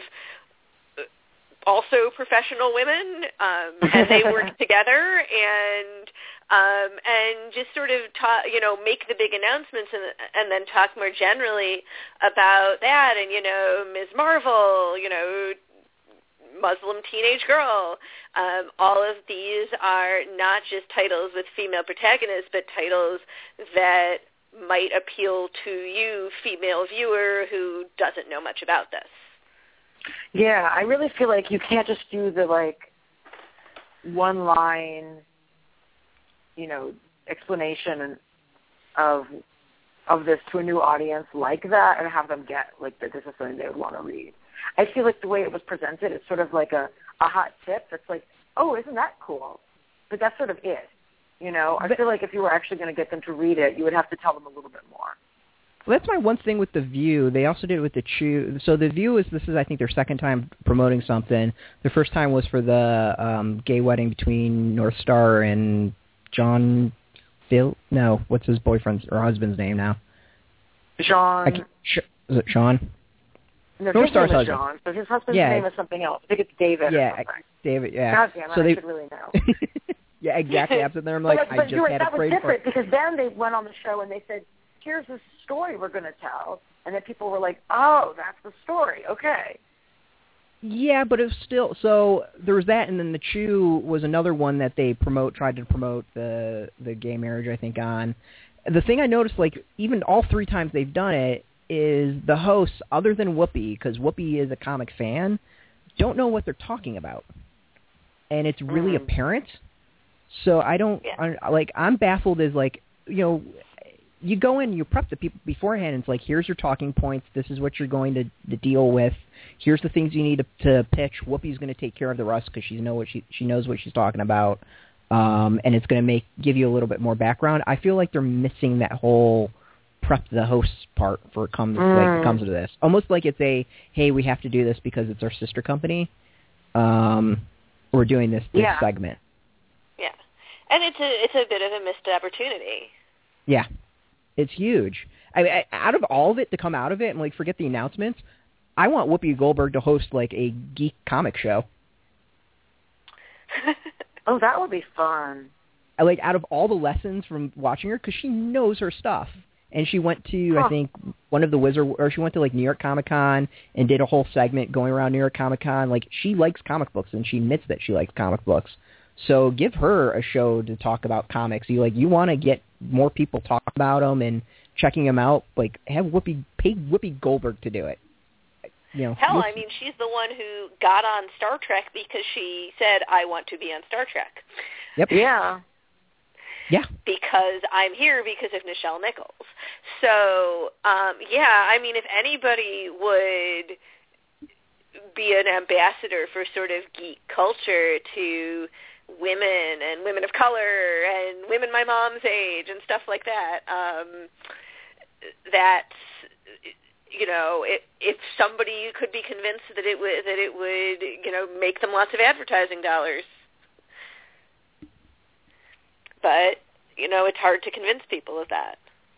also professional women, um, and they work together and um, and just sort of talk, you know, make the big announcements and and then talk more generally about that. And you know, Miz Marvel, you know, Muslim teenage girl. Um, all of these are not just titles with female protagonists, but titles that might appeal to you, female viewer, who doesn't know much about this. Yeah, I really feel like you can't just do the, like, one line, you know, explanation of of this to a new audience like that and have them get, like, that this is something they would want to read. I feel like the way it was presented, it's sort of like a, a hot tip that's like, oh, isn't that cool? But that's sort of it, you know? I feel like if you were actually going to get them to read it, you would have to tell them a little bit more. Well, that's my one thing with The View. They also did it with The Chew. So The View is, this is, I think, their second time promoting something. The first time was for the um, gay wedding between North Star and John Phil. No, what's his boyfriend's or husband's name now? Sean. Sh- is it Sean? No, North his Star's name is husband. John, so his husband's yeah. name is something else. I think it's David yeah, or something. David, yeah. God damn it, so I they, should really know. yeah, exactly. I'm sitting there, I'm like, but, but I just you're right, had that a was phrase different for it. because then they went on the show and they said, here's the story we're going to tell. And then people were like, oh, that's the story. Okay. Yeah, but it was still, so there was that, and then The Chew was another one that they promote, tried to promote the the gay marriage, I think, on. The thing I noticed, like, even all three times they've done it, is the hosts, other than Whoopi, because Whoopi is a comic fan, don't know what they're talking about. And it's really mm. apparent. So I don't, yeah. I, like, I'm baffled as, like, you know, you go in, you prep the people beforehand, and it's like, here's your talking points, this is what you're going to, to deal with, here's the things you need to, to pitch, Whoopi's going to take care of the rest because she know what she she knows what she's talking about, um, and it's going to make give you a little bit more background. I feel like they're missing that whole prep the hosts part for it comes mm. like it comes to this. Almost like it's a, hey, we have to do this because it's our sister company. Um, we're doing this, this yeah. segment. Yeah, and it's a it's a bit of a missed opportunity. Yeah. It's huge. I mean, out of all of it to come out of it, and like forget the announcements, I want Whoopi Goldberg to host like a geek comic show. Oh, that would be fun. I, like out of all the lessons from watching her, because she knows her stuff, and she went to huh. I think one of the Wizard, or she went to like New York Comic Con and did a whole segment going around New York Comic Con. Like she likes comic books, and she admits that she likes comic books. So give her a show to talk about comics. You like you want to get more people talking about them and checking them out. Like have Whoopi pay Whoopi Goldberg to do it. You know, hell, I mean, she's the one who got on Star Trek because she said, "I want to be on Star Trek." Yep. Yeah. Yeah. Because I'm here because of Nichelle Nichols. So, um, yeah, I mean, if anybody would be an ambassador for sort of geek culture to women and women of color and women my mom's age and stuff like that, um, that's, you know, it, if somebody could be convinced that it would, that it would, you know, make them lots of advertising dollars. But, you know, it's hard to convince people of that.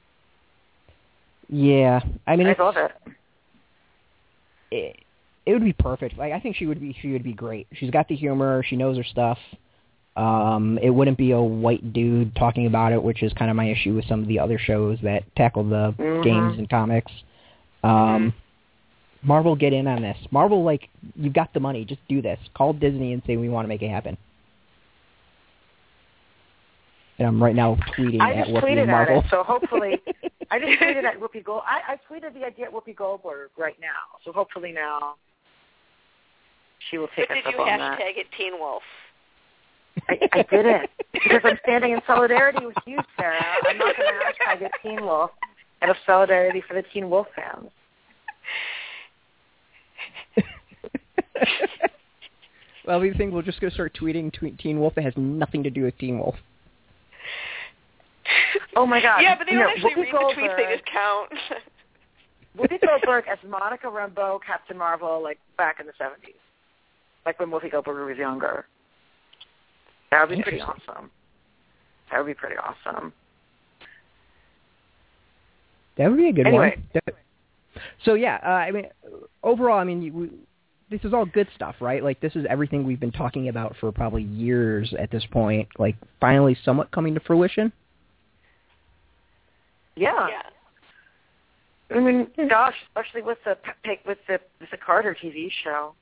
Yeah. I mean, I it's, love it. it. It would be perfect. Like I think she would be she would be great. She's got the humor, she knows her stuff. Um, it wouldn't be a white dude talking about it, which is kind of my issue with some of the other shows that tackle the mm-hmm. games and comics. Um, mm-hmm. Marvel, get in on this. Marvel, like, you've got the money. Just do this. Call Disney and say we want to make it happen. And I'm right now tweeting I at just Whoopi tweeted and Marvel. at it, so hopefully, I just tweeted at Whoopi Gold. I, I tweeted the idea at Whoopi Goldberg right now, so hopefully now She will take but us did up you on that. hashtag it Teen Wolf? I, I didn't, because I'm standing in solidarity with you, Sarah. I'm not going to hashtag it Teen Wolf out of solidarity for the Teen Wolf fans. Well, we think we're just going to start tweeting tweet Teen Wolf that has nothing to do with Teen Wolf. Oh, my God. Yeah, but they you don't know, actually Whoopi read Goldberg, the tweets, they just count. Whoopi Goldberg as Monica Rambeau, Captain Marvel, like, back in the seventies. Like when Whoopi Goldberg was younger. That would be pretty awesome. That would be pretty awesome. That would be a good anyway. one. So, yeah, uh, I mean, overall, I mean, we, this is all good stuff, right? Like, this is everything we've been talking about for probably years at this point, like, finally somewhat coming to fruition. Yeah. yeah. I mean, gosh, especially with the with the with the Carter T V show.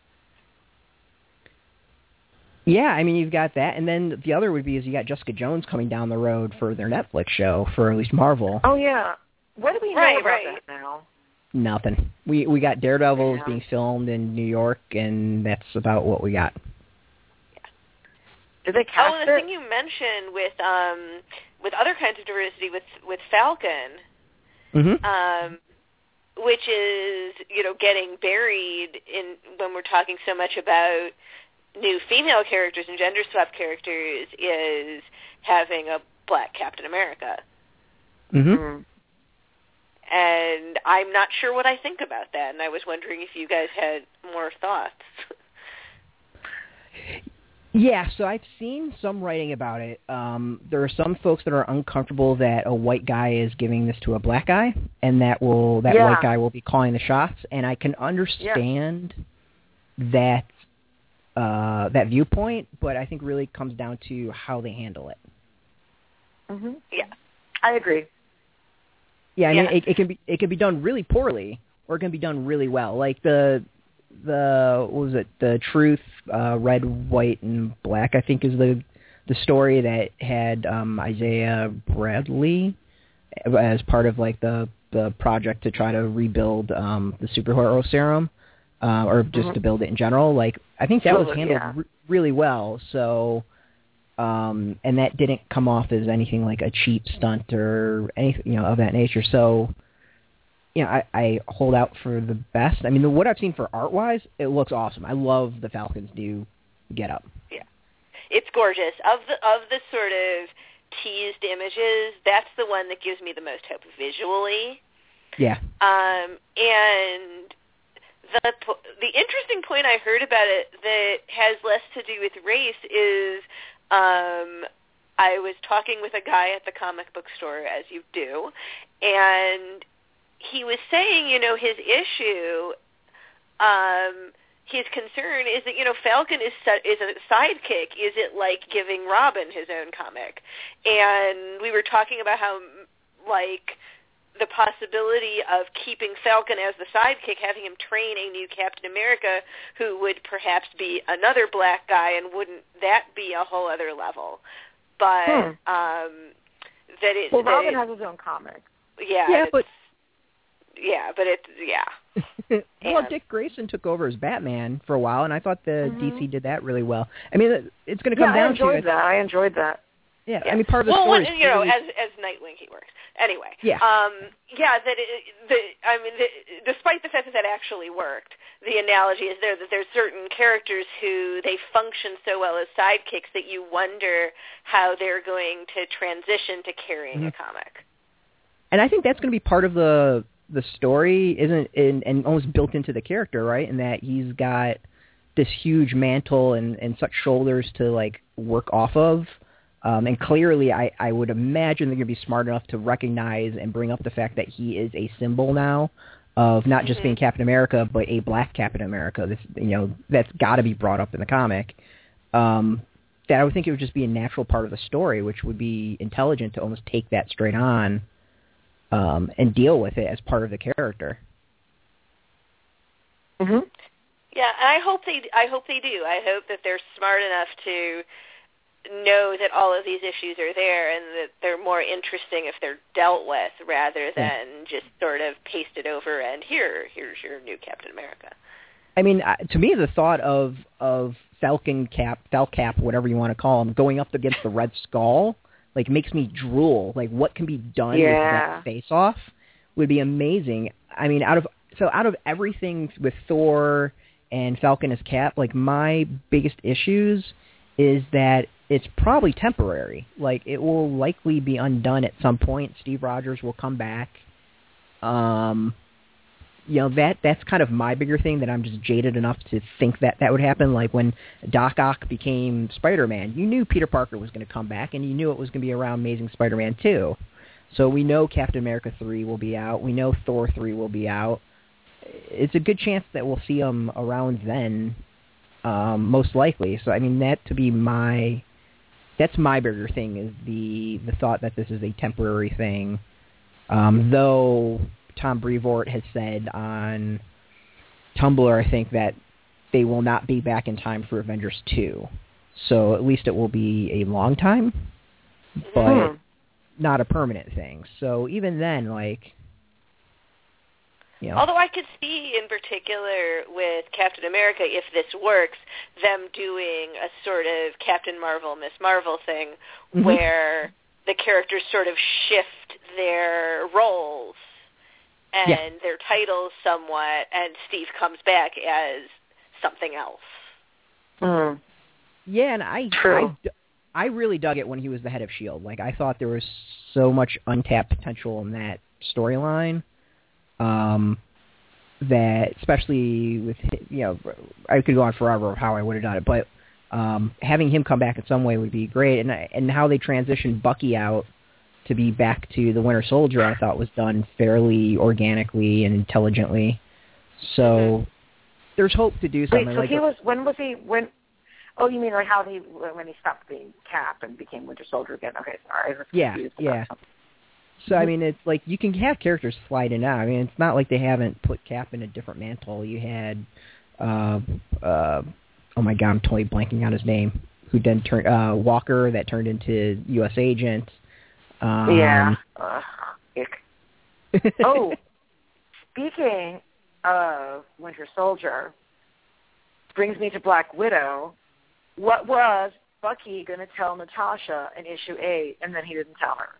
Yeah, I mean, you've got that, and then the other would be is you got Jessica Jones coming down the road for their Netflix show, for at least Marvel. Oh, yeah. What do we know right, about right. that now? Nothing. We we got Daredevil yeah. being filmed in New York, and that's about what we got. Did they cast Oh, and the it? thing you mentioned with um, with other kinds of diversity with with Falcon, Mm-hmm. um, which is you know getting buried in when we're talking so much about new female characters and gender swap characters, is having a black Captain America. Mm-hmm. Mm. And I'm not sure what I think about that, and I was wondering if you guys had more thoughts. Yeah, so I've seen some writing about it. Um, there are some folks that are uncomfortable that a white guy is giving this to a black guy, and that will that Yeah. white guy will be calling the shots. And I can understand yeah. that uh, that viewpoint, but I think really comes down to how they handle it. Mm-hmm. Yeah, I agree. Yeah, I yeah. mean, it, it can be it can be done really poorly, or it can be done really well. Like the the what was it? The Truth, uh, Red, White, and Black, I think, is the the story that had um, Isaiah Bradley as part of like the the project to try to rebuild um, the superhero serum, uh, or just mm-hmm. to build it in general. Like I think that was Totally, handled yeah. re- really well. So. Um, and that didn't come off as anything like a cheap stunt or anything, you know, of that nature. So, you know, I, I hold out for the best. I mean, the, what I've seen for art-wise, it looks awesome. I love the Falcon's new get-up. Yeah, it's gorgeous. Of the of the sort of teased images, that's the one that gives me the most hope visually. Yeah. Um, and the the interesting point I heard about it that has less to do with race is. Um, I was talking with a guy at the comic book store, as you do, and he was saying, you know, his issue, um, his concern is that, you know, Falcon is su- is a sidekick. Is it like giving Robin his own comic? And we were talking about how, like, the possibility of keeping Falcon as the sidekick, having him train a new Captain America who would perhaps be another black guy, and wouldn't that be a whole other level? But hmm. um, that it. Well, that Robin it, has his own comic. Yeah, yeah, but yeah, but it yeah. Well, and, Dick Grayson took over as Batman for a while, and I thought the mm-hmm. D C did that really well. I mean, it's going to come yeah, down I enjoyed to that. I enjoyed that. Yeah, yeah, I mean, part of the well, story when, is you know, really... as as Nightwing he works. Anyway, yeah, um, yeah. That it, the I mean, the, despite the fact that that actually worked, the analogy is there that there's certain characters who they function so well as sidekicks that you wonder how they're going to transition to carrying mm-hmm. a comic. And I think that's going to be part of the the story, isn't and, and almost built into the character, right? In that he's got this huge mantle and, and such shoulders to like work off of. Um, and clearly, I, I would imagine they're going to be smart enough to recognize and bring up the fact that he is a symbol now of not just mm-hmm. being Captain America, but a black Captain America. This, you know, that's got to be brought up in the comic. Um, that I would think it would just be a natural part of the story, which would be intelligent to almost take that straight on um, and deal with it as part of the character. Mm-hmm. Yeah, and I hope they. I hope they do. I hope that they're smart enough to know that all of these issues are there and that they're more interesting if they're dealt with rather than just sort of pasted over and here, here's your new Captain America. I mean, uh, to me, the thought of of Falcon Cap, Falcap, whatever you want to call him, going up against the Red Skull, like, makes me drool. Like, what can be done yeah. with that face-off would be amazing. I mean, out of so out of everything with Thor and Falcon as Cap, like, my biggest issues is that it's probably temporary. Like, it will likely be undone at some point. Steve Rogers will come back. Um... You know, that that's kind of my bigger thing, that I'm just jaded enough to think that that would happen. Like when Doc Ock became Spider-Man, you knew Peter Parker was going to come back, and you knew it was going to be around Amazing Spider-Man two. So we know Captain America three will be out. We know Thor three will be out. It's a good chance that we'll see them around then, um, most likely. So, I mean, that to be my... That's my bigger thing, is the, the thought that this is a temporary thing. Um, though... Tom Brevoort has said on Tumblr, I think, that they will not be back in time for Avengers two. So at least it will be a long time, but mm-hmm. not a permanent thing. So even then, like, you know. Although I could see in particular with Captain America, if this works, them doing a sort of Captain Marvel, Miss Marvel thing, mm-hmm. where the characters sort of shift their roles and yeah. their titles somewhat, and Steve comes back as something else. Mm. Yeah, and I, I, I really dug it when he was the head of S H I E L D. Like, I thought there was so much untapped potential in that storyline, um, that especially with, you know, I could go on forever of how I would have done it, but um, having him come back in some way would be great. And and how they transitioned Bucky out to be back to the Winter Soldier, I thought was done fairly organically and intelligently. So mm-hmm. there's hope to do something. Wait, so like he was, when was he, when, oh, you mean like how he, when he stopped being Cap and became Winter Soldier again? Okay, sorry. I was yeah, yeah. So, I mean, it's like, you can have characters slide in and out. I mean, it's not like they haven't put Cap in a different mantle. You had, uh, uh, oh my God, I'm totally blanking on his name, who then turned, uh, Walker, that turned into U S Agent. Um, yeah. Uh, oh, speaking of Winter Soldier, brings me to Black Widow. What was Bucky going to tell Natasha in issue eight, and then he didn't tell her?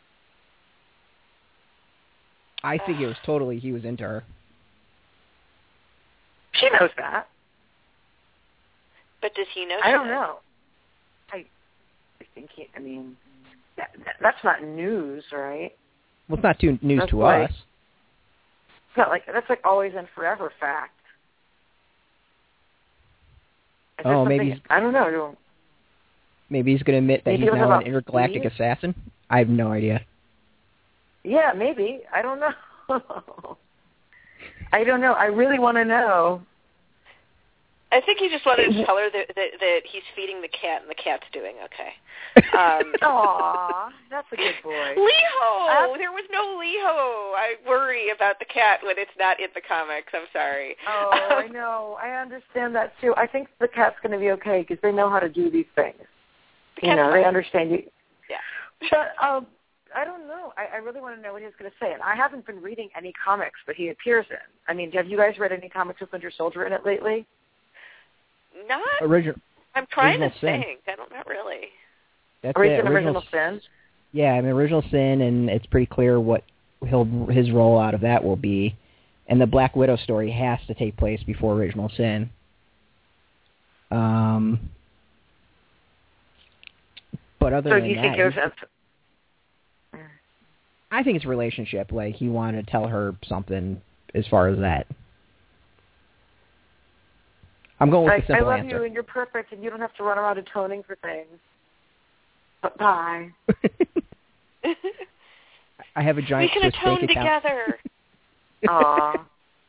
I think it was totally, he was into her. She knows that. But does he know? I don't know. I, I think he, I mean... That, that's not news, right? Well, it's not too news that's to like, us. It's not like that's like always and forever fact. Is oh, maybe he's, I don't know. Maybe he's going to admit that maybe he's now an intergalactic Steve? assassin. I have no idea. Yeah, maybe. I don't know. I don't know. I really want to know. I think he just wanted to tell her that, that, that he's feeding the cat and the cat's doing okay. Um, Aw, that's a good boy. Leho! Uh, there was no Leho. I worry about the cat when it's not in the comics. I'm sorry. Oh, um, I know. I understand that, too. I think the cat's going to be okay because they know how to do these things. The you know, fine. They understand you. Yeah. But um, I don't know. I, I really want to know what he's going to say. And I haven't been reading any comics that he appears in. I mean, have you guys read any comics with Winter Soldier in it lately? Not. Original. I'm trying original to sin. think. I don't. Not really. That's original, it. Original Sin. Yeah, I mean, Original Sin, and it's pretty clear what he'll his role out of that will be. And the Black Widow story has to take place before Original Sin. Um. But other so than do you that, think it was a... I think it's a relationship. Like, he wanted to tell her something as far as that. I'm going with I, the simple I love answer. you, and you're perfect, and you don't have to run around atoning for things. But bye. I have a giant We can Swiss atone bank account. together. Aw.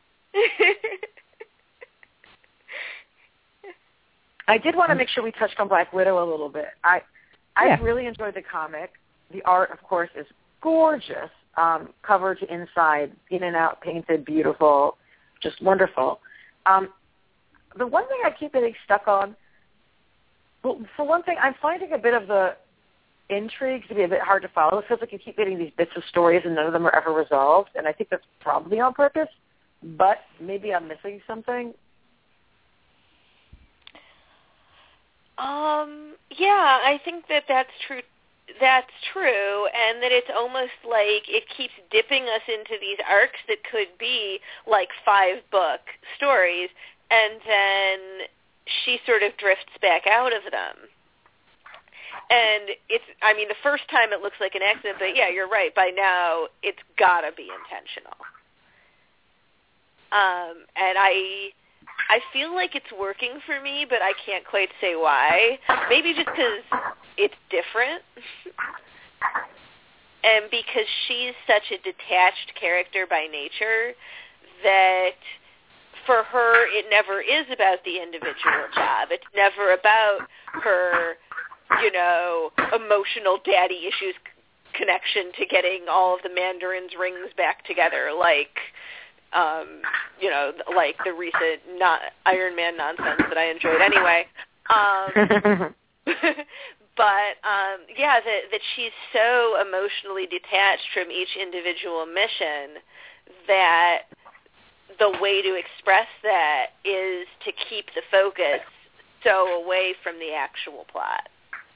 I did want to make sure we touched on Black Widow a little bit. I I yeah. really enjoyed the comic. The art, of course, is gorgeous. Um, cover to inside, in and out, painted, beautiful, just wonderful. Um, the one thing I keep getting stuck on, well, for one thing, I'm finding a bit of the intrigue to be a bit hard to follow. It feels like you keep getting these bits of stories and none of them are ever resolved, and I think that's probably on purpose, but maybe I'm missing something. Um, yeah, I think that that's true. That's true, and that it's almost like it keeps dipping us into these arcs that could be like five-book stories, and then she sort of drifts back out of them. And it's, I mean, the first time it looks like an accident, but yeah, you're right. By now, it's got to be intentional. Um, and I... I feel like it's working for me, but I can't quite say why. Maybe just because it's different. And because she's such a detached character by nature that for her it never is about the individual job. It's never about her, you know, emotional daddy issues connection to getting all of the Mandarin's rings back together, like... Um, you know, like the recent not Iron Man nonsense that I enjoyed anyway. Um, but, um, yeah, that, that she's so emotionally detached from each individual mission that the way to express that is to keep the focus so away from the actual plot.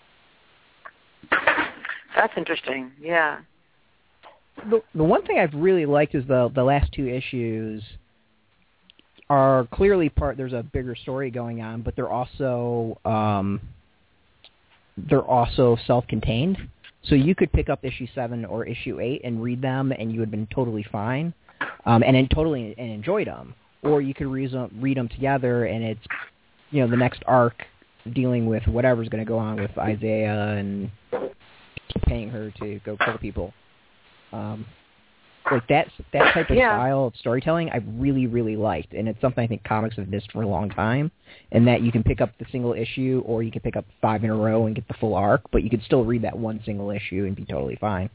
That's interesting, yeah. The, the one thing I've really liked is the the last two issues are clearly part. There's a bigger story going on, but they're also um, they're also self-contained. So you could pick up issue seven or issue eight and read them, and you would have been totally fine, um, and then totally and enjoyed them. Or you could read them, read them together, and it's you know the next arc dealing with whatever's going to go on with Isaiah and paying her to go kill people. Um, like that that type of yeah. style of storytelling I really, really liked, and it's something I think comics have missed for a long time, and that you can pick up the single issue, or you can pick up five in a row and get the full arc, but you could still read that one single issue and be totally fine.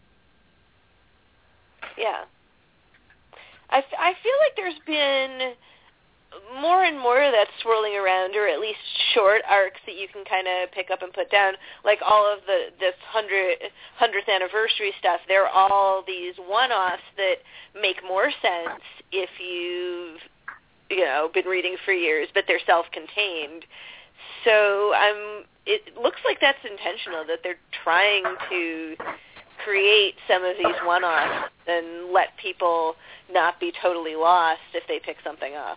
Yeah. I, f- I feel like there's been more and more of that swirling around, or at least short arcs that you can kind of pick up and put down, like all of the this hundred hundredth anniversary stuff. They're all these one-offs that make more sense if you've you know been reading for years, but they're self-contained. So I'm. It looks like that's intentional, that they're trying to create some of these one-offs and let people not be totally lost if they pick something up.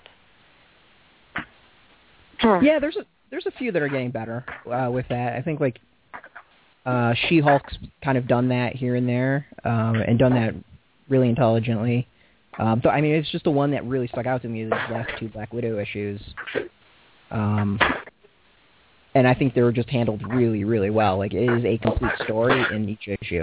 Yeah, there's a there's a few that are getting better uh, with that. I think like uh, She-Hulk's kind of done that here and there, um, and done that really intelligently. Um, so I mean, it's just the one that really stuck out to me. These last two Black Widow issues, um, and I think they were just handled really, really well. Like it is a complete story in each issue.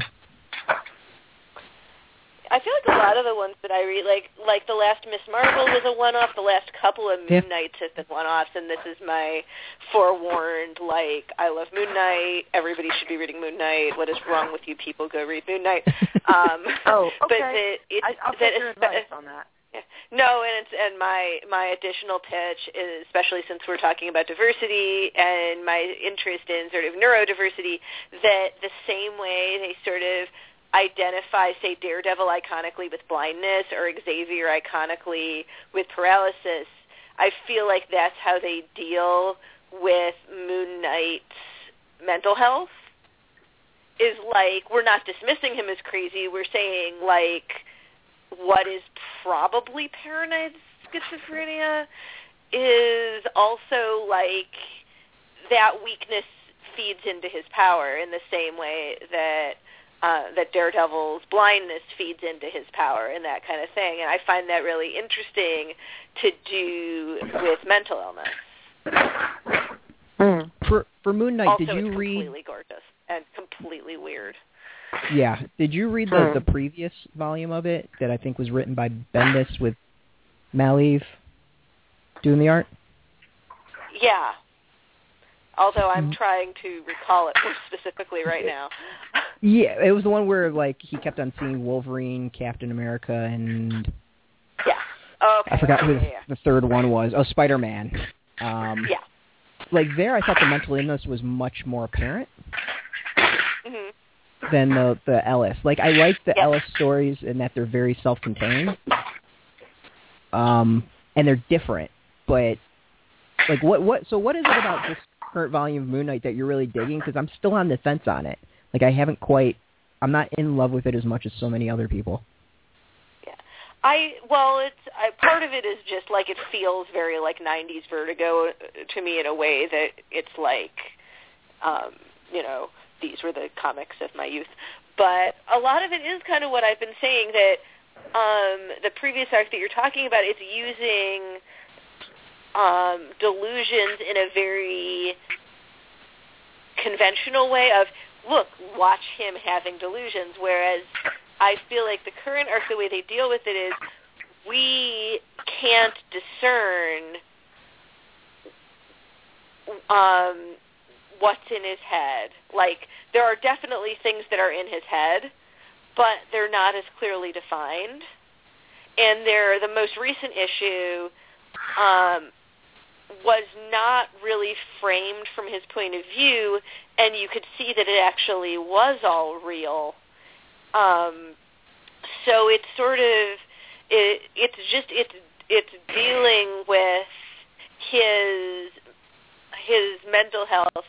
I feel like a lot of the ones that I read, like like the last Miss Marvel was a one-off. The last couple of Moon yeah. Knights have been one-offs, and this is my forewarned, like, I love Moon Knight. Everybody should be reading Moon Knight. What is wrong with you people? Go read Moon Knight. Um, oh, okay. But that it, I, I'll that take your advice on that. Yeah. No, and it's, and my my additional pitch is, especially since we're talking about diversity and my interest in sort of neurodiversity, that the same way they sort of identify, say, Daredevil iconically with blindness or Xavier iconically with paralysis, I feel like that's how they deal with Moon Knight's mental health. Is like, we're not dismissing him as crazy. We're saying, like, what is probably paranoid schizophrenia is also, like, that weakness feeds into his power in the same way that Uh, that Daredevil's blindness feeds into his power and that kind of thing. And I find that really interesting to do with mental illness. Mm. For for Moon Knight, also, did you it's read... completely gorgeous and completely weird. Yeah. Did you read the, the previous volume of it that I think was written by Bendis with Malieve doing the art? Yeah. Although I'm trying to recall it more specifically right now. Yeah, it was the one where like he kept on seeing Wolverine, Captain America, and yeah, oh, okay. I forgot who yeah, yeah. the third one was. Oh, Spider-Man. Um, yeah. Like there, I thought the mental illness was much more apparent mm-hmm. than the the Ellis. Like I like the yep. Ellis stories in that they're very self-contained, um, and they're different. But like what what? So what is it about this current volume of Moon Knight that you're really digging? Because I'm still on the fence on it. Like, I haven't quite, I'm not in love with it as much as so many other people. Yeah. I, well, it's, I, part of it is just, like, it feels very, like, nineties Vertigo to me in a way that it's like, um, you know, these were the comics of my youth. But a lot of it is kind of what I've been saying, that um, the previous arc that you're talking about is using um, delusions in a very conventional way of, look, watch him having delusions, whereas I feel like the current arc, the way they deal with it is we can't discern um, what's in his head. Like, there are definitely things that are in his head, but they're not as clearly defined. And there, the most recent issue um, was not really framed from his point of view, and you could see that it actually was all real. Um, so it's sort of, it, it's just, it's it's dealing with his his mental health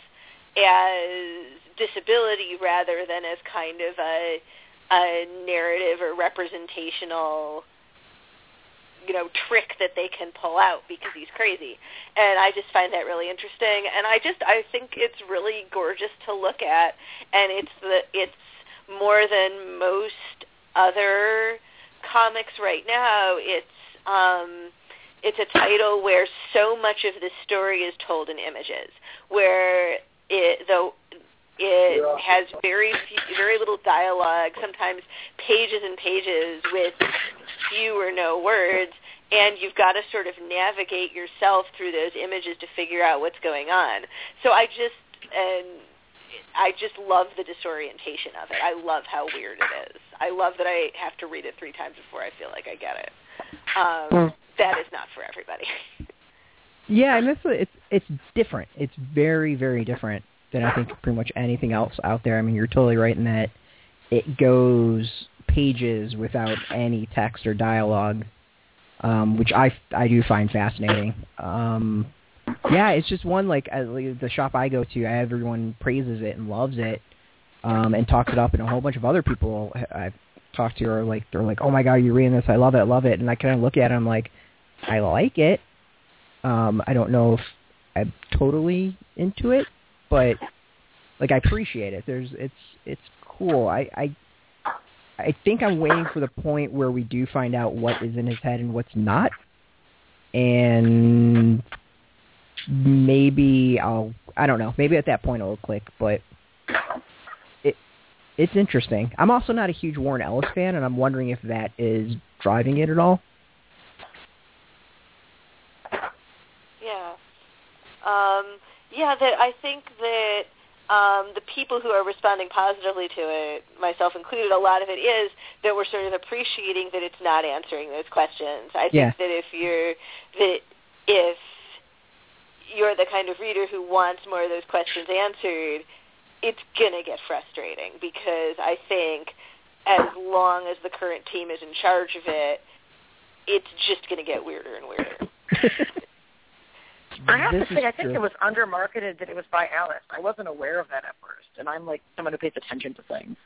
as disability rather than as kind of a, a narrative or representational, you know, trick that they can pull out because he's crazy. And I just find that really interesting. And I just, I think it's really gorgeous to look at. And it's the, it's more than most other comics right now. It's, um, it's a title where so much of the story is told in images, where it, though it has very few, very little dialogue, sometimes pages and pages with few or no words, and you've got to sort of navigate yourself through those images to figure out what's going on. So I just, and I just love the disorientation of it. I love how weird it is. I love that I have to read it three times before I feel like I get it. Um, that is not for everybody. Yeah, and it's it's it's different. It's very, very different than I think pretty much anything else out there. I mean, you're totally right in that it goes pages without any text or dialogue, um, which I, I do find fascinating. Um, yeah, it's just one, like, uh, the shop I go to, everyone praises it and loves it, um, and talks it up, and a whole bunch of other people I've talked to are like, they're like, oh my god, you're reading this, I love it, I love it, and I kind of look at it, I'm like, I like it. Um, I don't know if I'm totally into it, but like I appreciate it. There's it's it's cool. I, I I think I'm waiting for the point where we do find out what is in his head and what's not, and maybe I'll I don't know. Maybe at that point it'll click, but it it's interesting. I'm also not a huge Warren Ellis fan, and I'm wondering if that is driving it at all. Yeah. Um, yeah, that I think that um, the people who are responding positively to it, myself included, a lot of it is that we're sort of appreciating that it's not answering those questions. I think yeah. that if you're that if you're the kind of reader who wants more of those questions answered, it's gonna get frustrating because I think as long as the current team is in charge of it, it's just gonna get weirder and weirder. I have This to say, I think true. it was under-marketed that it was by Alice. I wasn't aware of that at first, and I'm like someone who pays attention to things.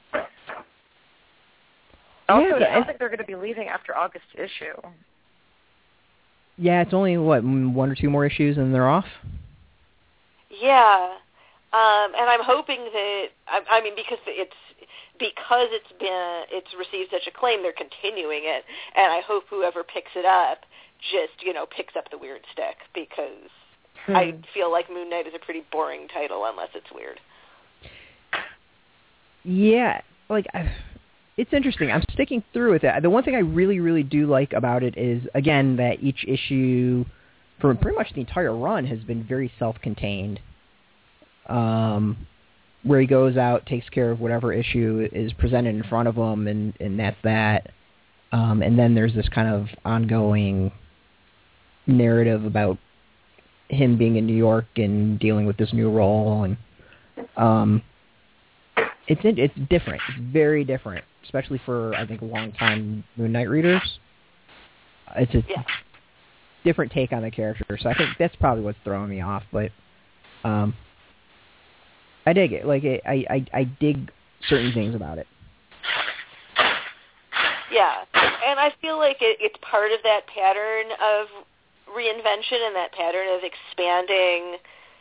Also, Yeah, it I- sounds like they're going to be leaving after August issue. Yeah, it's only, what, one or two more issues and they're off? Yeah, um, and I'm hoping that I, I mean because it's because it's been it's received such acclaim, they're continuing it, and I hope whoever picks it up just you know picks up the weird stick because Hmm. I feel like Moon Knight is a pretty boring title unless it's weird. Yeah, like I, it's interesting. I'm sticking through with it. The one thing I really, really do like about it is again that each issue, for pretty much the entire run, has been very self-contained. Um, where he goes out, takes care of whatever issue is presented in front of him, and, and that's that. Um, and then there's this kind of ongoing narrative about him being in New York and dealing with this new role, and um, it's it's different. It's very different, especially for I think long-time Moon Knight readers. It's a Yeah. different take on the character, so I think that's probably what's throwing me off. But um, I dig it. Like it, I, I, I dig certain things about it. Yeah, and I feel like it, it's part of that pattern of reinvention and that pattern of expanding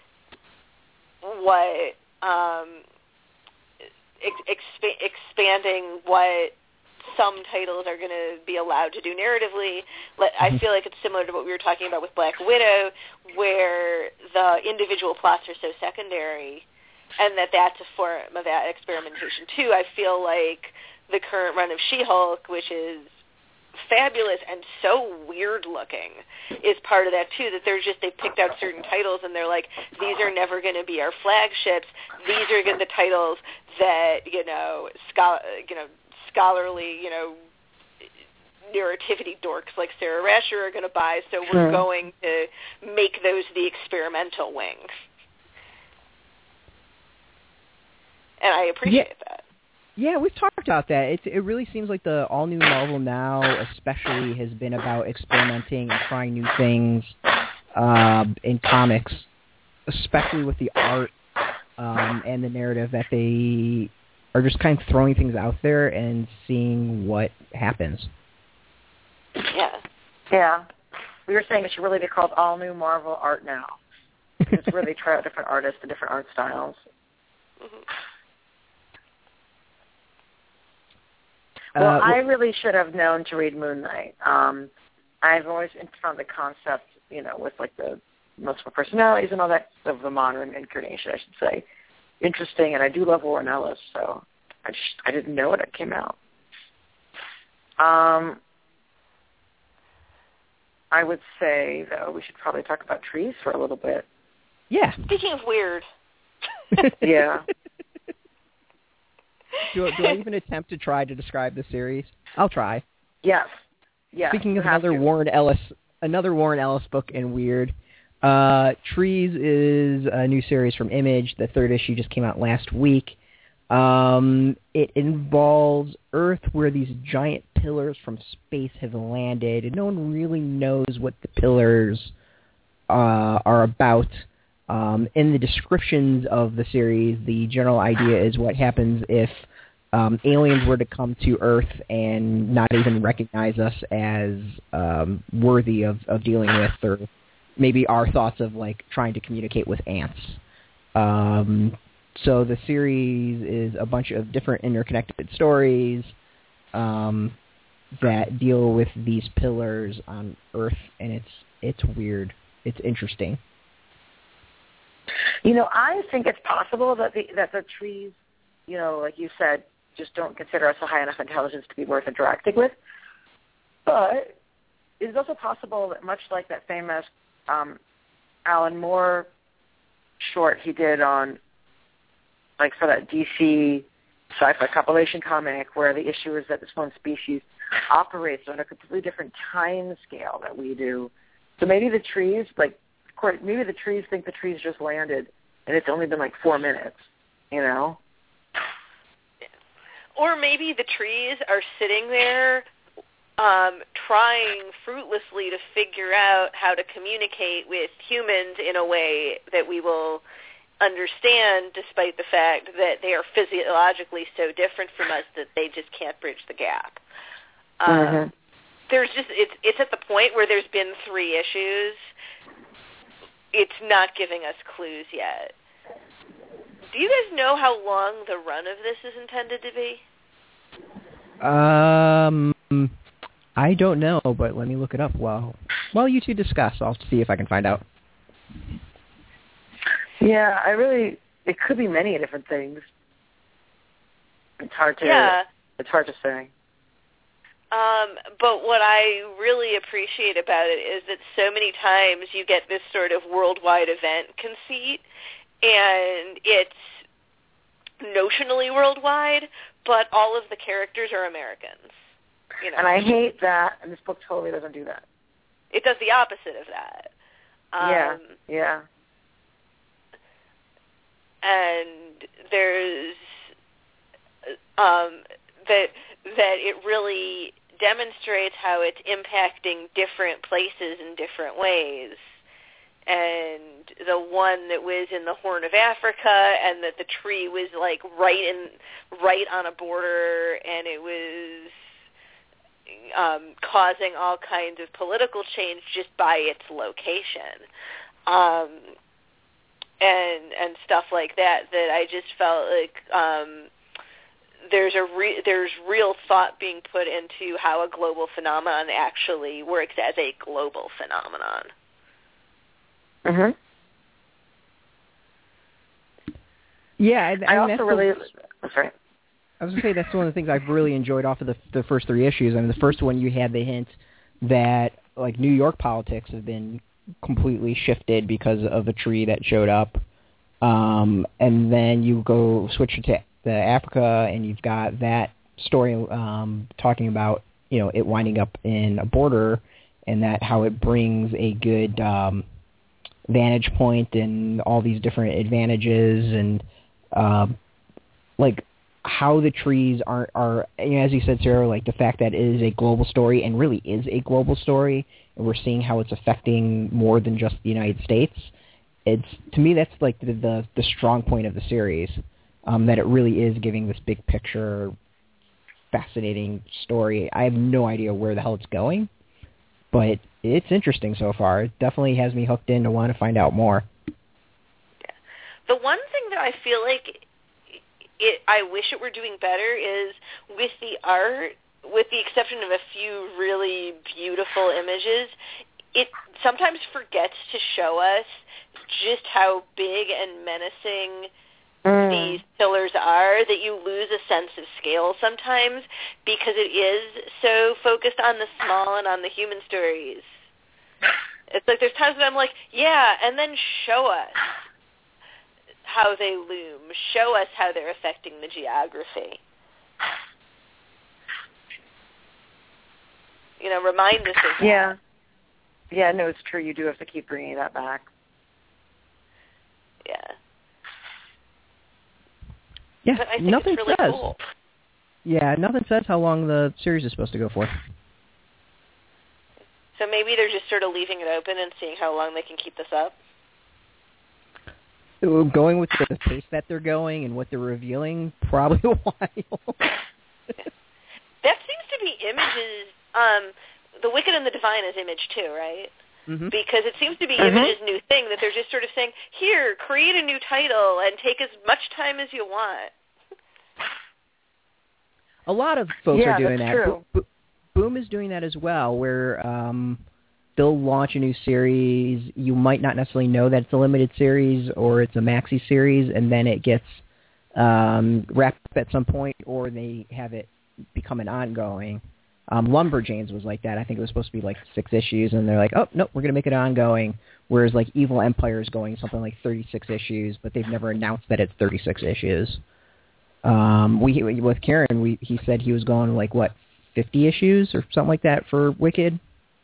what, um, ex- exp- expanding what some titles are going to be allowed to do narratively. I feel like it's similar to what we were talking about with Black Widow, where the individual plots are so secondary, and that that's a form of that experimentation too. I feel like the current run of She-Hulk, which is fabulous and so weird looking, is part of that too, that they're just, they picked out certain titles and they're like, these are never going to be our flagships. These are going to the titles that, you know, scholar, you know, scholarly, you know, narrativity dorks like Sarah Rasher are going to buy, so we're sure. going to make those the experimental wings. And I appreciate yeah. that. Yeah, we've talked about that. It, it really seems like the all-new Marvel now especially has been about experimenting and trying new things um, in comics, especially with the art um, and the narrative, that they are just kind of throwing things out there and seeing what happens. Yeah. Yeah. We were saying it should really be called All New Marvel Art Now. It's where they try out different artists and different art styles. Mm-hmm. Well, Uh, I really should have known to read Moon Knight. Um, I've always found the concept, you know, with like the multiple personalities and all that of the modern incarnation, I should say, interesting. And I do love Warren Ellis, so I just I didn't know it. It came out. Um, I would say though we should probably talk about trees for a little bit. Yeah. Speaking of weird. Yeah. Do, do I even attempt to try to describe the series? I'll try. Yes. Yes. Speaking you of have another to. Warren Ellis, another Warren Ellis book and weird, uh, Trees is a new series from Image. The third issue just came out last week. Um, it involves Earth, where these giant pillars from space have landed, and no one really knows what the pillars uh, are about. Um, in the descriptions of the series, the general idea is what happens if um, aliens were to come to Earth and not even recognize us as um, worthy of, of dealing with, or maybe our thoughts of like trying to communicate with ants. Um, so the series is a bunch of different interconnected stories um, that deal with these pillars on Earth, and it's it's weird. It's interesting. You know, I think it's possible that the that the trees, you know, like you said, just don't consider us a high enough intelligence to be worth interacting with. But it's also possible that, much like that famous um, Alan Moore short he did on, like for that D C sci-fi compilation comic, where the issue is that this one species operates on a completely different time scale that we do. So maybe the trees, like, maybe the trees think the trees just landed, and it's only been like four minutes, you know? Or maybe the trees are sitting there um, trying fruitlessly to figure out how to communicate with humans in a way that we will understand, despite the fact that they are physiologically so different from us that they just can't bridge the gap. Um, mm-hmm. There's just it's it's at the point where there's been three issues. It's not giving us clues yet. Do you guys know how long the run of this is intended to be? Um, I don't know, but let me look it up while while you two discuss. I'll see if I can find out. Yeah, I really. It could be many different things. It's hard to. Yeah. It's hard to say. Um, but what I really appreciate about it is that so many times you get this sort of worldwide event conceit, and it's notionally worldwide, but all of the characters are Americans. You know? And I hate that, and this book totally doesn't do that. It does the opposite of that. Um, yeah, yeah. And there's um, that that it really demonstrates how it's impacting different places in different ways. and the one that was in the Horn of Africa, and that the tree was like right in right on a border, and it was um, causing all kinds of political change just by its location, um, and and stuff like that. That I just felt like um, there's a re- there's real thought being put into how a global phenomenon actually works as a global phenomenon. Mhm. Yeah, I, I, I mean, also that's really. The, sorry. I was going to say that's one of the things I've really enjoyed off of the the first three issues. I mean, the first one you had the hint that like New York politics have been completely shifted because of a tree that showed up, um, and then you go switch to the Africa, and you've got that story um, talking about you know it winding up in a border, and that how it brings a good um, vantage point and all these different advantages and um, like how the trees are, are you know, as you said, Sarah, like the fact that it is a global story and really is a global story, and we're seeing how it's affecting more than just the United States. It's to me that's like the the, the strong point of the series, um, that it really is giving this big picture, fascinating story. I have no idea where the hell it's going, but it's interesting so far. It definitely has me hooked in to want to find out more. The one thing that I feel like it, I wish it were doing better is with the art, with the exception of a few really beautiful images, it sometimes forgets to show us just how big and menacing mm. these pillars are, that you lose a sense of scale sometimes because it is so focused on the small and on the human stories. It's like there's times when I'm like, yeah, and then show us how they loom. Show us how they're affecting the geography. You know, remind us of that. Yeah. Yeah, no, it's true. You do have to keep bringing that back. Yeah. Yeah, but I think nothing it's really says. cool. Yeah, nothing says how long the series is supposed to go for. So maybe they're just sort of leaving it open and seeing how long they can keep this up. Going with the pace that they're going and what they're revealing, probably a while. That seems to be Image's, um, The Wicked and the Divine is Image too, right? Mm-hmm. Because it seems to be mm-hmm. Image's new thing that they're just sort of saying, here, create a new title and take as much time as you want. A lot of folks yeah, are doing that's that. True. Bo- Bo- Boom is doing that as well, where um, they'll launch a new series. You might not necessarily know that it's a limited series or it's a maxi series, and then it gets um, wrapped up at some point, or they have it become an ongoing. Um, Lumberjanes was like that. I think it was supposed to be like six issues, and they're like, oh, nope, we're going to make it ongoing. Whereas like Evil Empire is going something like thirty-six issues, but they've never announced that it's thirty-six issues. Um, we with Kieran, we he said he was going like what fifty issues or something like that for Wicked.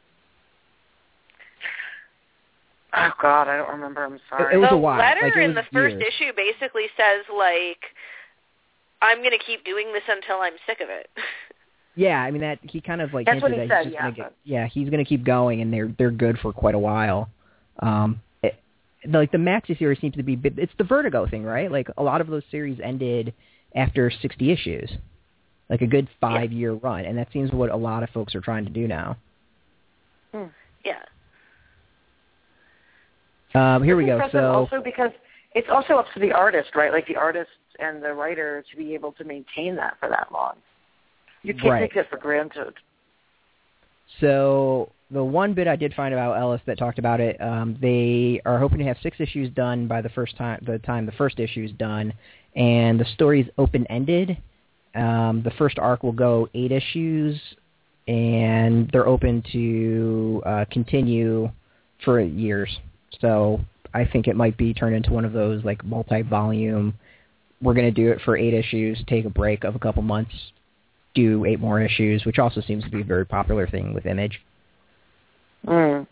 Oh God, I don't remember. I'm sorry. It, it was the a while. letter like, in the first years. issue basically says like, I'm going to keep doing this until I'm sick of it. Yeah, I mean that he kind of like That's hinted what he that said, he's just yeah, gonna get, but... yeah, he's gonna keep going, and they're they're good for quite a while. Um, it, like the Maxi series seems to be, it's the Vertigo thing, right? Like a lot of those series ended after sixty issues, like a good five yeah. year run, and that seems what a lot of folks are trying to do now. Hmm. Yeah. Um, here it's we go. So also because it's also up to the artist, right? Like the artist and the writer to be able to maintain that for that long. You can't right. take it for granted. So the one bit I did find about Ellis that talked about it, um, they are hoping to have six issues done by the first time the time the first issue is done, and the story's open-ended. Um, the first arc will go eight issues, and they're open to uh, continue for years. So I think it might be turned into one of those like multi-volume. We're going to do it for eight issues, take a break of a couple months, do eight more issues, which also seems to be a very popular thing with Image. Mm.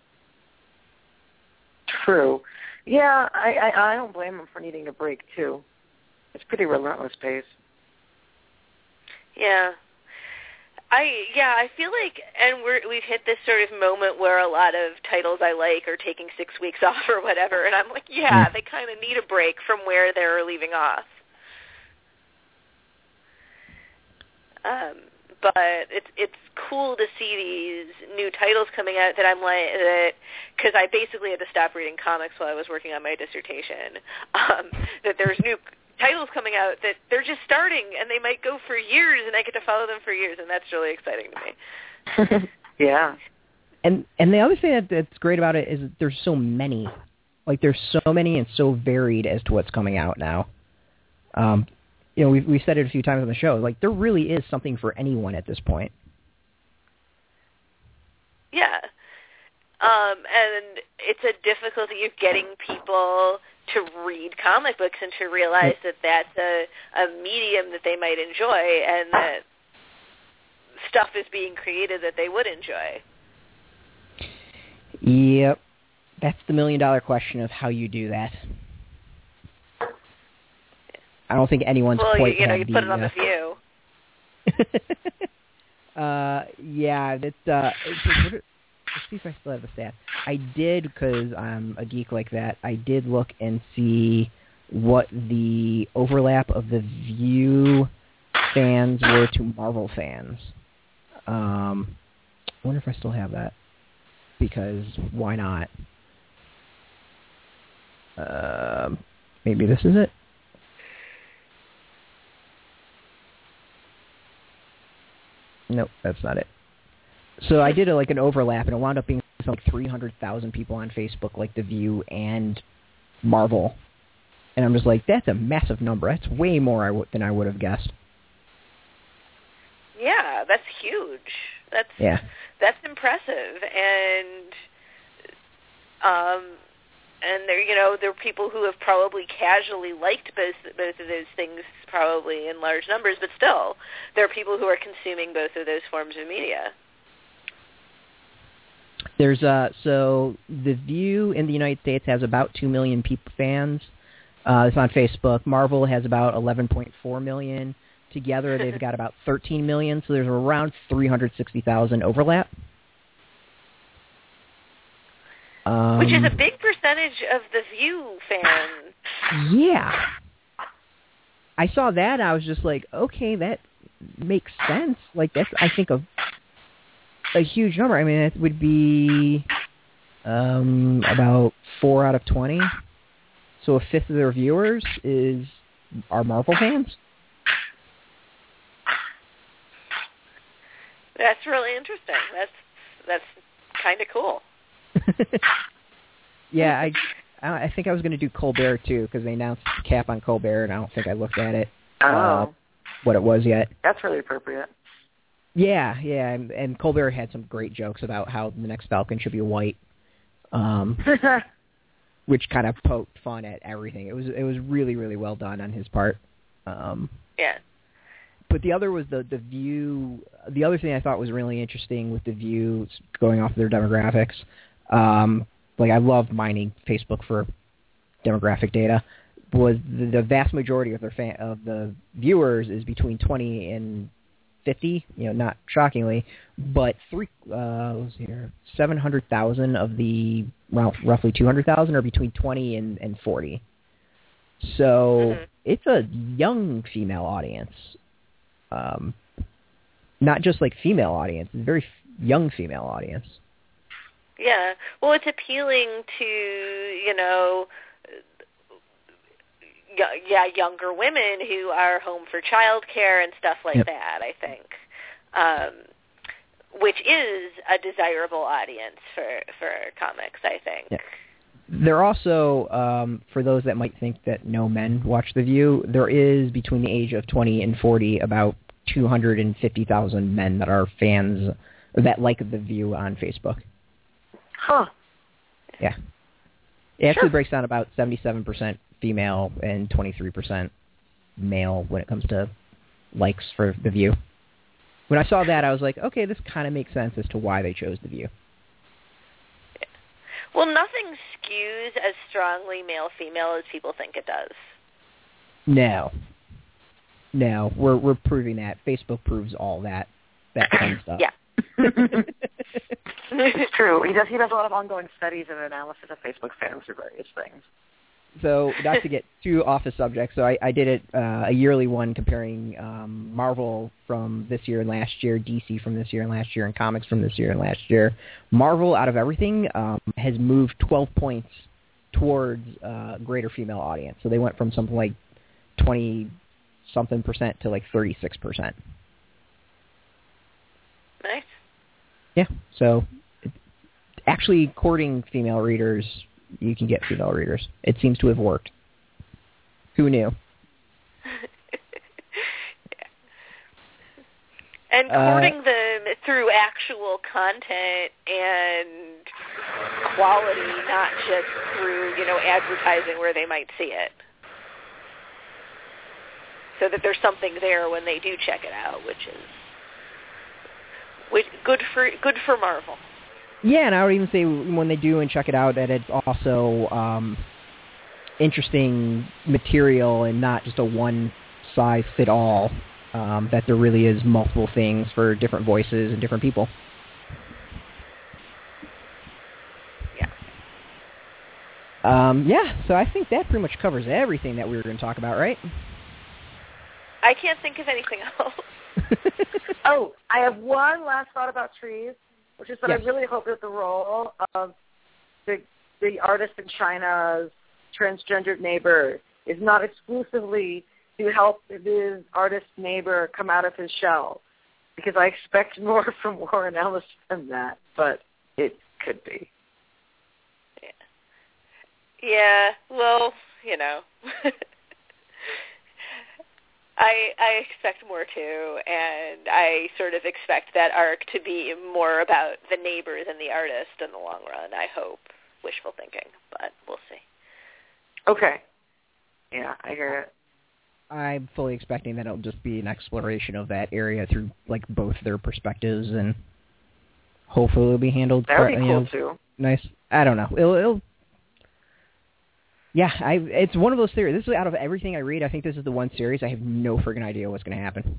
True. Yeah, I, I, I don't blame them for needing a break, too. It's pretty relentless pace. Yeah. I yeah, I feel like, and we're we've hit this sort of moment where a lot of titles I like are taking six weeks off or whatever, and I'm like, yeah, mm. they kind of need a break from where they're leaving off. Um, but it's it's cool to see these new titles coming out that I'm like that because I basically had to stop reading comics while I was working on my dissertation. Um, that there's new titles coming out that they're just starting and they might go for years and I get to follow them for years, and that's really exciting to me. Yeah. And and the other thing that, that's great about it is that there's so many. Like there's so many and so varied as to what's coming out now. Um, you know, we've, we've said it a few times on the show. Like there really is something for anyone at this point. Yeah. Um, and it's a difficulty of getting people to read comic books and to realize that that's a, a medium that they might enjoy and that stuff is being created that they would enjoy. Yep. That's the million-dollar question of how you do that. I don't think anyone's well, quite you, you know, you the, put it on uh, the View. uh, yeah, that's, uh, it's, let's see if I still have the stats. I did, because I'm a geek like that, I did look and see what the overlap of the View fans were to Marvel fans. Um, I wonder if I still have that, because why not? Um, maybe this is it. Nope, that's not it. So I did a, like an overlap, and it wound up being some three hundred thousand people on Facebook, like The View and Marvel. And I'm just like, that's a massive number. That's way more I w- than I would have guessed. Yeah, that's huge. That's yeah. That's impressive, and um, and there, you know, there are people who have probably casually liked both both of those things, probably in large numbers, but still, there are people who are consuming both of those forms of media. There's uh, so The View in the United States has about two million people fans. Uh, it's on Facebook. Marvel has about eleven point four million. Together, they've got about thirteen million, so there's around three hundred sixty thousand overlap. Um, Which is a big percentage of the View fans. Yeah. I saw that, I was just like, okay, that makes sense. Like, that's, I think, a, a huge number. I mean, it would be um, about four out of twenty. So a fifth of their viewers is are Marvel fans. That's really interesting. That's that's kind of cool. Yeah, I I think I was going to do Colbert too because they announced the cap on Colbert, and I don't think I looked at it. Oh, uh, what it was yet? That's really appropriate. Yeah, yeah, and, and Colbert had some great jokes about how the next Falcon should be white, um, which kind of poked fun at everything. It was it was really really well done on his part. Um, yeah. But the other was the, the View. The other thing I thought was really interesting with the View, going off of their demographics, um, like I love mining Facebook for demographic data, was the, the vast majority of their fan, of the viewers is between twenty and fifty. You know, not shockingly, but three. Uh, let's see here, seven hundred thousand of the well, roughly two hundred thousand are between twenty and, and forty. So mm-hmm. It's a young female audience. Um, not just like female audience, it's a very f- young female audience. Yeah, well, it's appealing to, you know, y- yeah, younger women who are home for childcare and stuff like yep. that, I think, um, which is a desirable audience for, for comics, I think. Yeah. There also, um, for those that might think that no men watch The View, there is between the age of twenty and forty about two hundred fifty thousand men that are fans or that like The View on Facebook. Huh. Yeah. It actually sure. breaks down about seventy-seven percent female and twenty-three percent male when it comes to likes for The View. When I saw that, I was like, okay, this kind of makes sense as to why they chose The View. Well, nothing skews as strongly male-female as people think it does. No. No, we're we're proving that. Facebook proves all that. that kind of stuff. Yeah. It's true. He does. He does a lot of ongoing studies and analysis of Facebook fans for various things. So, not to get too off the subject, so I, I did it uh, a yearly one comparing um, Marvel from this year and last year, D C from this year and last year, and comics from this year and last year. Marvel, out of everything, um, has moved twelve points towards uh, greater female audience. So they went from something like twenty-something percent to like thirty-six percent. Nice. Yeah, so actually courting female readers, you can get female readers. It seems to have worked. Who knew? Yeah. And courting uh, them through actual content and quality, not just through, you know, advertising where they might see it. So that there's something there when they do check it out, which is which, good for good for Marvel. Yeah, and I would even say when they do and check it out that it's also um, interesting material and not just a one-size-fit-all, um, that there really is multiple things for different voices and different people. Yeah. Um, yeah, so I think that pretty much covers everything that we were going to talk about, right? I can't think of anything else. Oh, I have one last thought about trees, which is that yes. I really hope that the role of the the artist in China's transgendered neighbor is not exclusively to help his artist neighbor come out of his shell, because I expect more from Warren Ellis than that, but it could be. Yeah, yeah well, you know. I, I expect more too, and I sort of expect that arc to be more about the neighbor than the artist in the long run, I hope. Wishful thinking, but we'll see. Okay. Yeah, I hear it. I'm fully expecting that it'll just be an exploration of that area through like both their perspectives, and hopefully it'll be handled. That would be cool, you know, too. Nice. I don't know. It'll, it'll Yeah, I, it's one of those theories. This is out of everything I read, I think this is the one series I have no friggin' idea what's going to happen.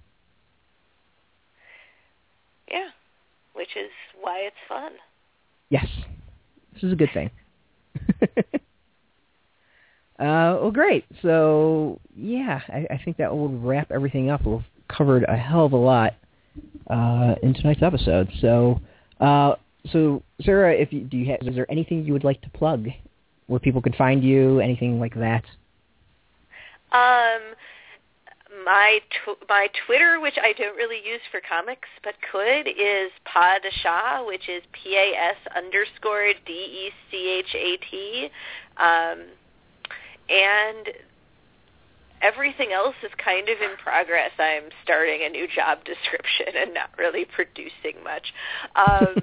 Yeah, which is why it's fun. Yes, this is a good thing. uh, well, great. So, yeah, I, I think that will wrap everything up. We've covered a hell of a lot uh, in tonight's episode. So, uh, so Sarah, if you, do you have, is there anything you would like to plug? Where people can find you, anything like that? Um, my tw- my Twitter, which I don't really use for comics, but could, is Padshah, which is P A S underscore D E C H A T. Um, and everything else is kind of in progress. I'm starting a new job description and not really producing much. Um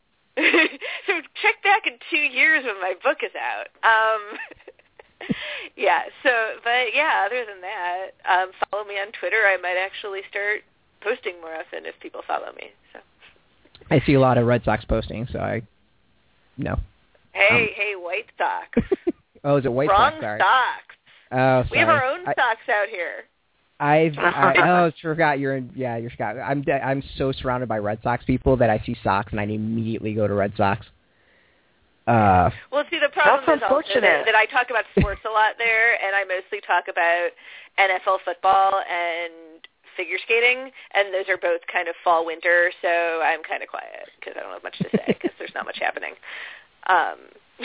So check back in two years when my book is out. Um, yeah, so, but yeah, other than that, um, follow me on Twitter. I might actually start posting more often if people follow me. So I see a lot of Red Sox posting, so I, no. Hey, um. hey, White Sox. Oh, is it White Wrong Sox? Sorry. Sox. Oh, sorry. We have our own I, Sox out here. I've I, oh forgot you're in yeah you're Scott. I'm I'm so surrounded by Red Sox people that I see Sox and I immediately go to Red Sox. Uh, well, see, the problem that's is also that, that I talk about sports a lot there, and I mostly talk about N F L football and figure skating, and those are both kind of fall winter, so I'm kind of quiet because I don't have much to say because there's not much happening. Um.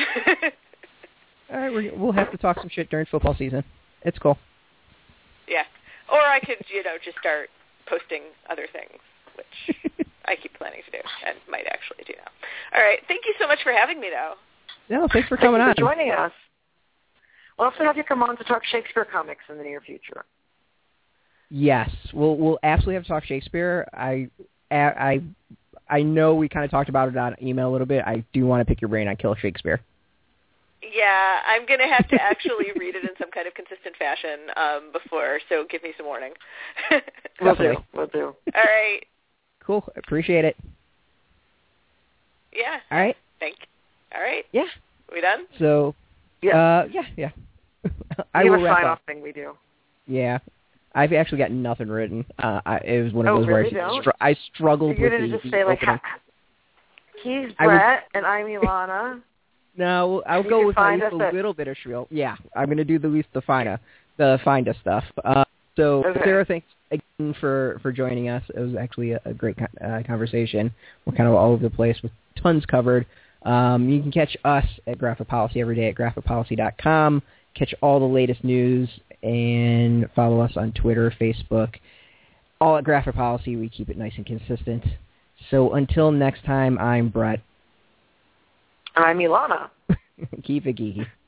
All right, we're, we'll have to talk some shit during football season. It's cool. Yeah. Or I could, you know, just start posting other things, which I keep planning to do and might actually do now. All right. Thank you so much for having me, though. No, thanks for coming Thank you on. for joining us. We'll also have you come on to talk Shakespeare comics in the near future. Yes, we'll we'll absolutely have to talk Shakespeare. I I I know we kind of talked about it on email a little bit. I do want to pick your brain on Kill Shakespeare. Yeah, I'm going to have to actually read it in some kind of consistent fashion um, before, so give me some warning. We'll do. We'll do. All right. Cool. Appreciate it. Yeah. All right. Thank you. All right. Yeah. We done? So, yeah, uh, yeah, yeah. I we will have a wrap sign-off up. thing we do. Yeah. I've actually got nothing written. Uh, I, it was one of oh, those really? where I, Don't? str- I struggled You're with gonna the, just the say like, opening. ha- he's I Brett and I'm Ilana. No, I'll You go can with find at least us a at- little bit of Shrill. Yeah, I'm going to do the least the Fina, the Find Us stuff. Uh, so, Okay. Sarah, thanks again for, for joining us. It was actually a, a great uh, conversation. We're kind of all over the place with tons covered. Um, you can catch us at Graphic Policy every day at graphic policy dot com. Catch all the latest news and follow us on Twitter, Facebook. All at Graphic Policy. We keep it nice and consistent. So until next time, I'm Brett. I'm Ilana. Keep it geeky.